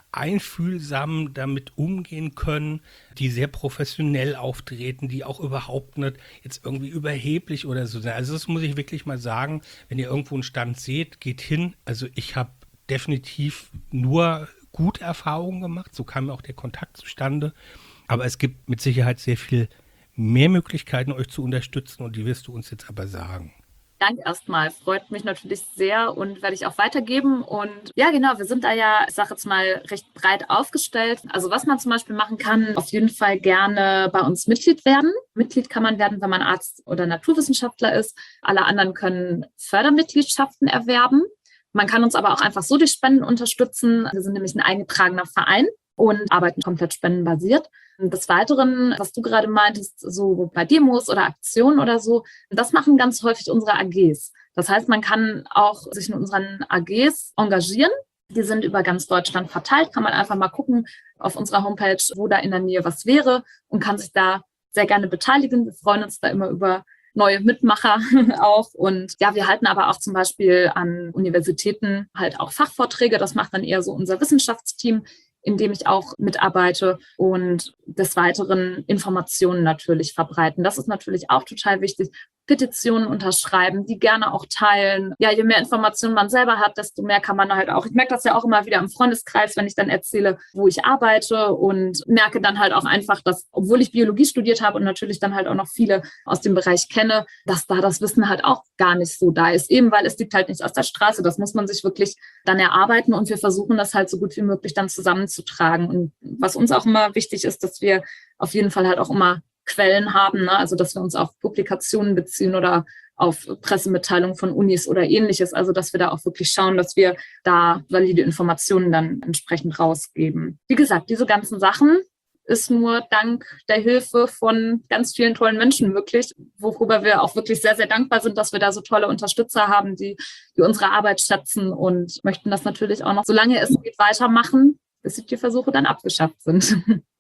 einfühlsam damit umgehen können, die sehr professionell auftreten, die auch überhaupt nicht jetzt irgendwie überheblich oder so sind. Also das muss ich wirklich mal sagen, wenn ihr irgendwo einen Stand seht, geht hin. Also ich habe definitiv nur gute Erfahrungen gemacht, so kam mir auch der Kontakt zustande. Aber es gibt mit Sicherheit sehr viel mehr Möglichkeiten, euch zu unterstützen und die wirst du uns jetzt aber sagen. Dank erstmal, freut mich natürlich sehr und werde ich auch weitergeben. Und ja, genau, wir sind da ja, ich sage jetzt mal, recht breit aufgestellt. Also was man zum Beispiel machen kann, auf jeden Fall gerne bei uns Mitglied werden. Mitglied kann man werden, wenn man Arzt oder Naturwissenschaftler ist. Alle anderen können Fördermitgliedschaften erwerben. Man kann uns aber auch einfach so durch Spenden unterstützen. Wir sind nämlich ein eingetragener Verein und arbeiten komplett spendenbasiert. Des Weiteren, was du gerade meintest, so bei Demos oder Aktionen oder so, das machen ganz häufig unsere A Gs. Das heißt, man kann auch sich in unseren A Gs engagieren. Die sind über ganz Deutschland verteilt. Kann man einfach mal gucken auf unserer Homepage, wo da in der Nähe was wäre und kann sich da sehr gerne beteiligen. Wir freuen uns da immer über neue Mitmacher auch. Und ja, wir halten aber auch zum Beispiel an Universitäten halt auch Fachvorträge. Das macht dann eher so unser Wissenschaftsteam, in dem ich auch mitarbeite und des Weiteren Informationen natürlich verbreiten. Das ist natürlich auch total wichtig. Petitionen unterschreiben, die gerne auch teilen. Ja, je mehr Informationen man selber hat, desto mehr kann man halt auch, ich merke das ja auch immer wieder im Freundeskreis, wenn ich dann erzähle, wo ich arbeite und merke dann halt auch einfach, dass, obwohl ich Biologie studiert habe und natürlich dann halt auch noch viele aus dem Bereich kenne, dass da das Wissen halt auch gar nicht so da ist, eben weil es liegt halt nicht aus der Straße. Das muss man sich wirklich dann erarbeiten und wir versuchen das halt so gut wie möglich dann zusammenzutragen. Und was uns auch immer wichtig ist, dass wir auf jeden Fall halt auch immer Quellen haben, ne? Also dass wir uns auf Publikationen beziehen oder auf Pressemitteilungen von Unis oder ähnliches. Also dass wir da auch wirklich schauen, dass wir da valide Informationen dann entsprechend rausgeben. Wie gesagt, diese ganzen Sachen ist nur dank der Hilfe von ganz vielen tollen Menschen möglich, worüber wir auch wirklich sehr, sehr dankbar sind, dass wir da so tolle Unterstützer haben, die, die unsere Arbeit schätzen und möchten das natürlich auch noch, solange es geht, weitermachen, bis die Tierversuche dann abgeschafft sind.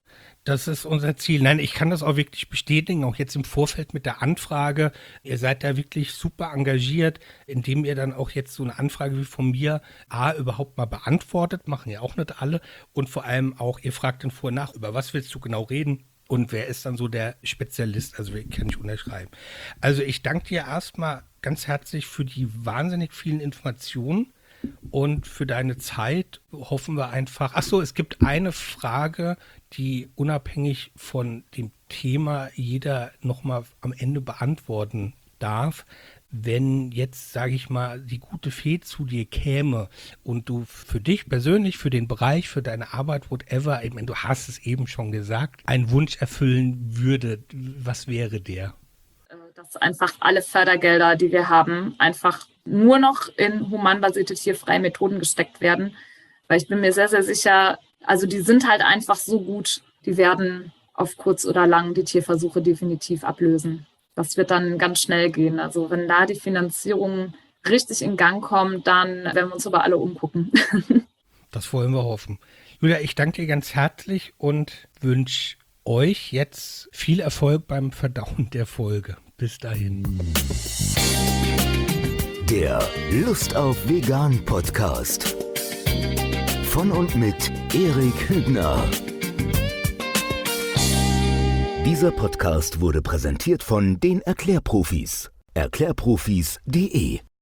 Das ist unser Ziel. Nein, ich kann das auch wirklich bestätigen, auch jetzt im Vorfeld mit der Anfrage. Ihr seid da wirklich super engagiert, indem ihr dann auch jetzt so eine Anfrage wie von mir A, überhaupt mal beantwortet, machen ja auch nicht alle. Und vor allem auch, ihr fragt dann vor nach, über was willst du genau reden? Und wer ist dann so der Spezialist? Also, kann ich unterschreiben. Also, ich danke dir erstmal ganz herzlich für die wahnsinnig vielen Informationen. Und für deine Zeit hoffen wir einfach, ach so, es gibt eine Frage, die unabhängig von dem Thema jeder nochmal am Ende beantworten darf. Wenn jetzt, sage ich mal, die gute Fee zu dir käme und du für dich persönlich, für den Bereich, für deine Arbeit, whatever, ich meine, du hast es eben schon gesagt, einen Wunsch erfüllen würde, was wäre der? Dass einfach alle Fördergelder, die wir haben, einfach nur noch in humanbasierte tierfreie Methoden gesteckt werden. Weil ich bin mir sehr, sehr sicher, also die sind halt einfach so gut, die werden auf kurz oder lang die Tierversuche definitiv ablösen. Das wird dann ganz schnell gehen. Also wenn da die Finanzierung richtig in Gang kommt, dann werden wir uns aber alle umgucken. Das wollen wir hoffen. Julia, ich danke dir ganz herzlich und wünsche euch jetzt viel Erfolg beim Verdauen der Folge. Bis dahin. Der Lust auf Vegan Podcast. Von und mit Erik Hübner. Dieser Podcast wurde präsentiert von den Erklärprofis. Erklärprofis punkt de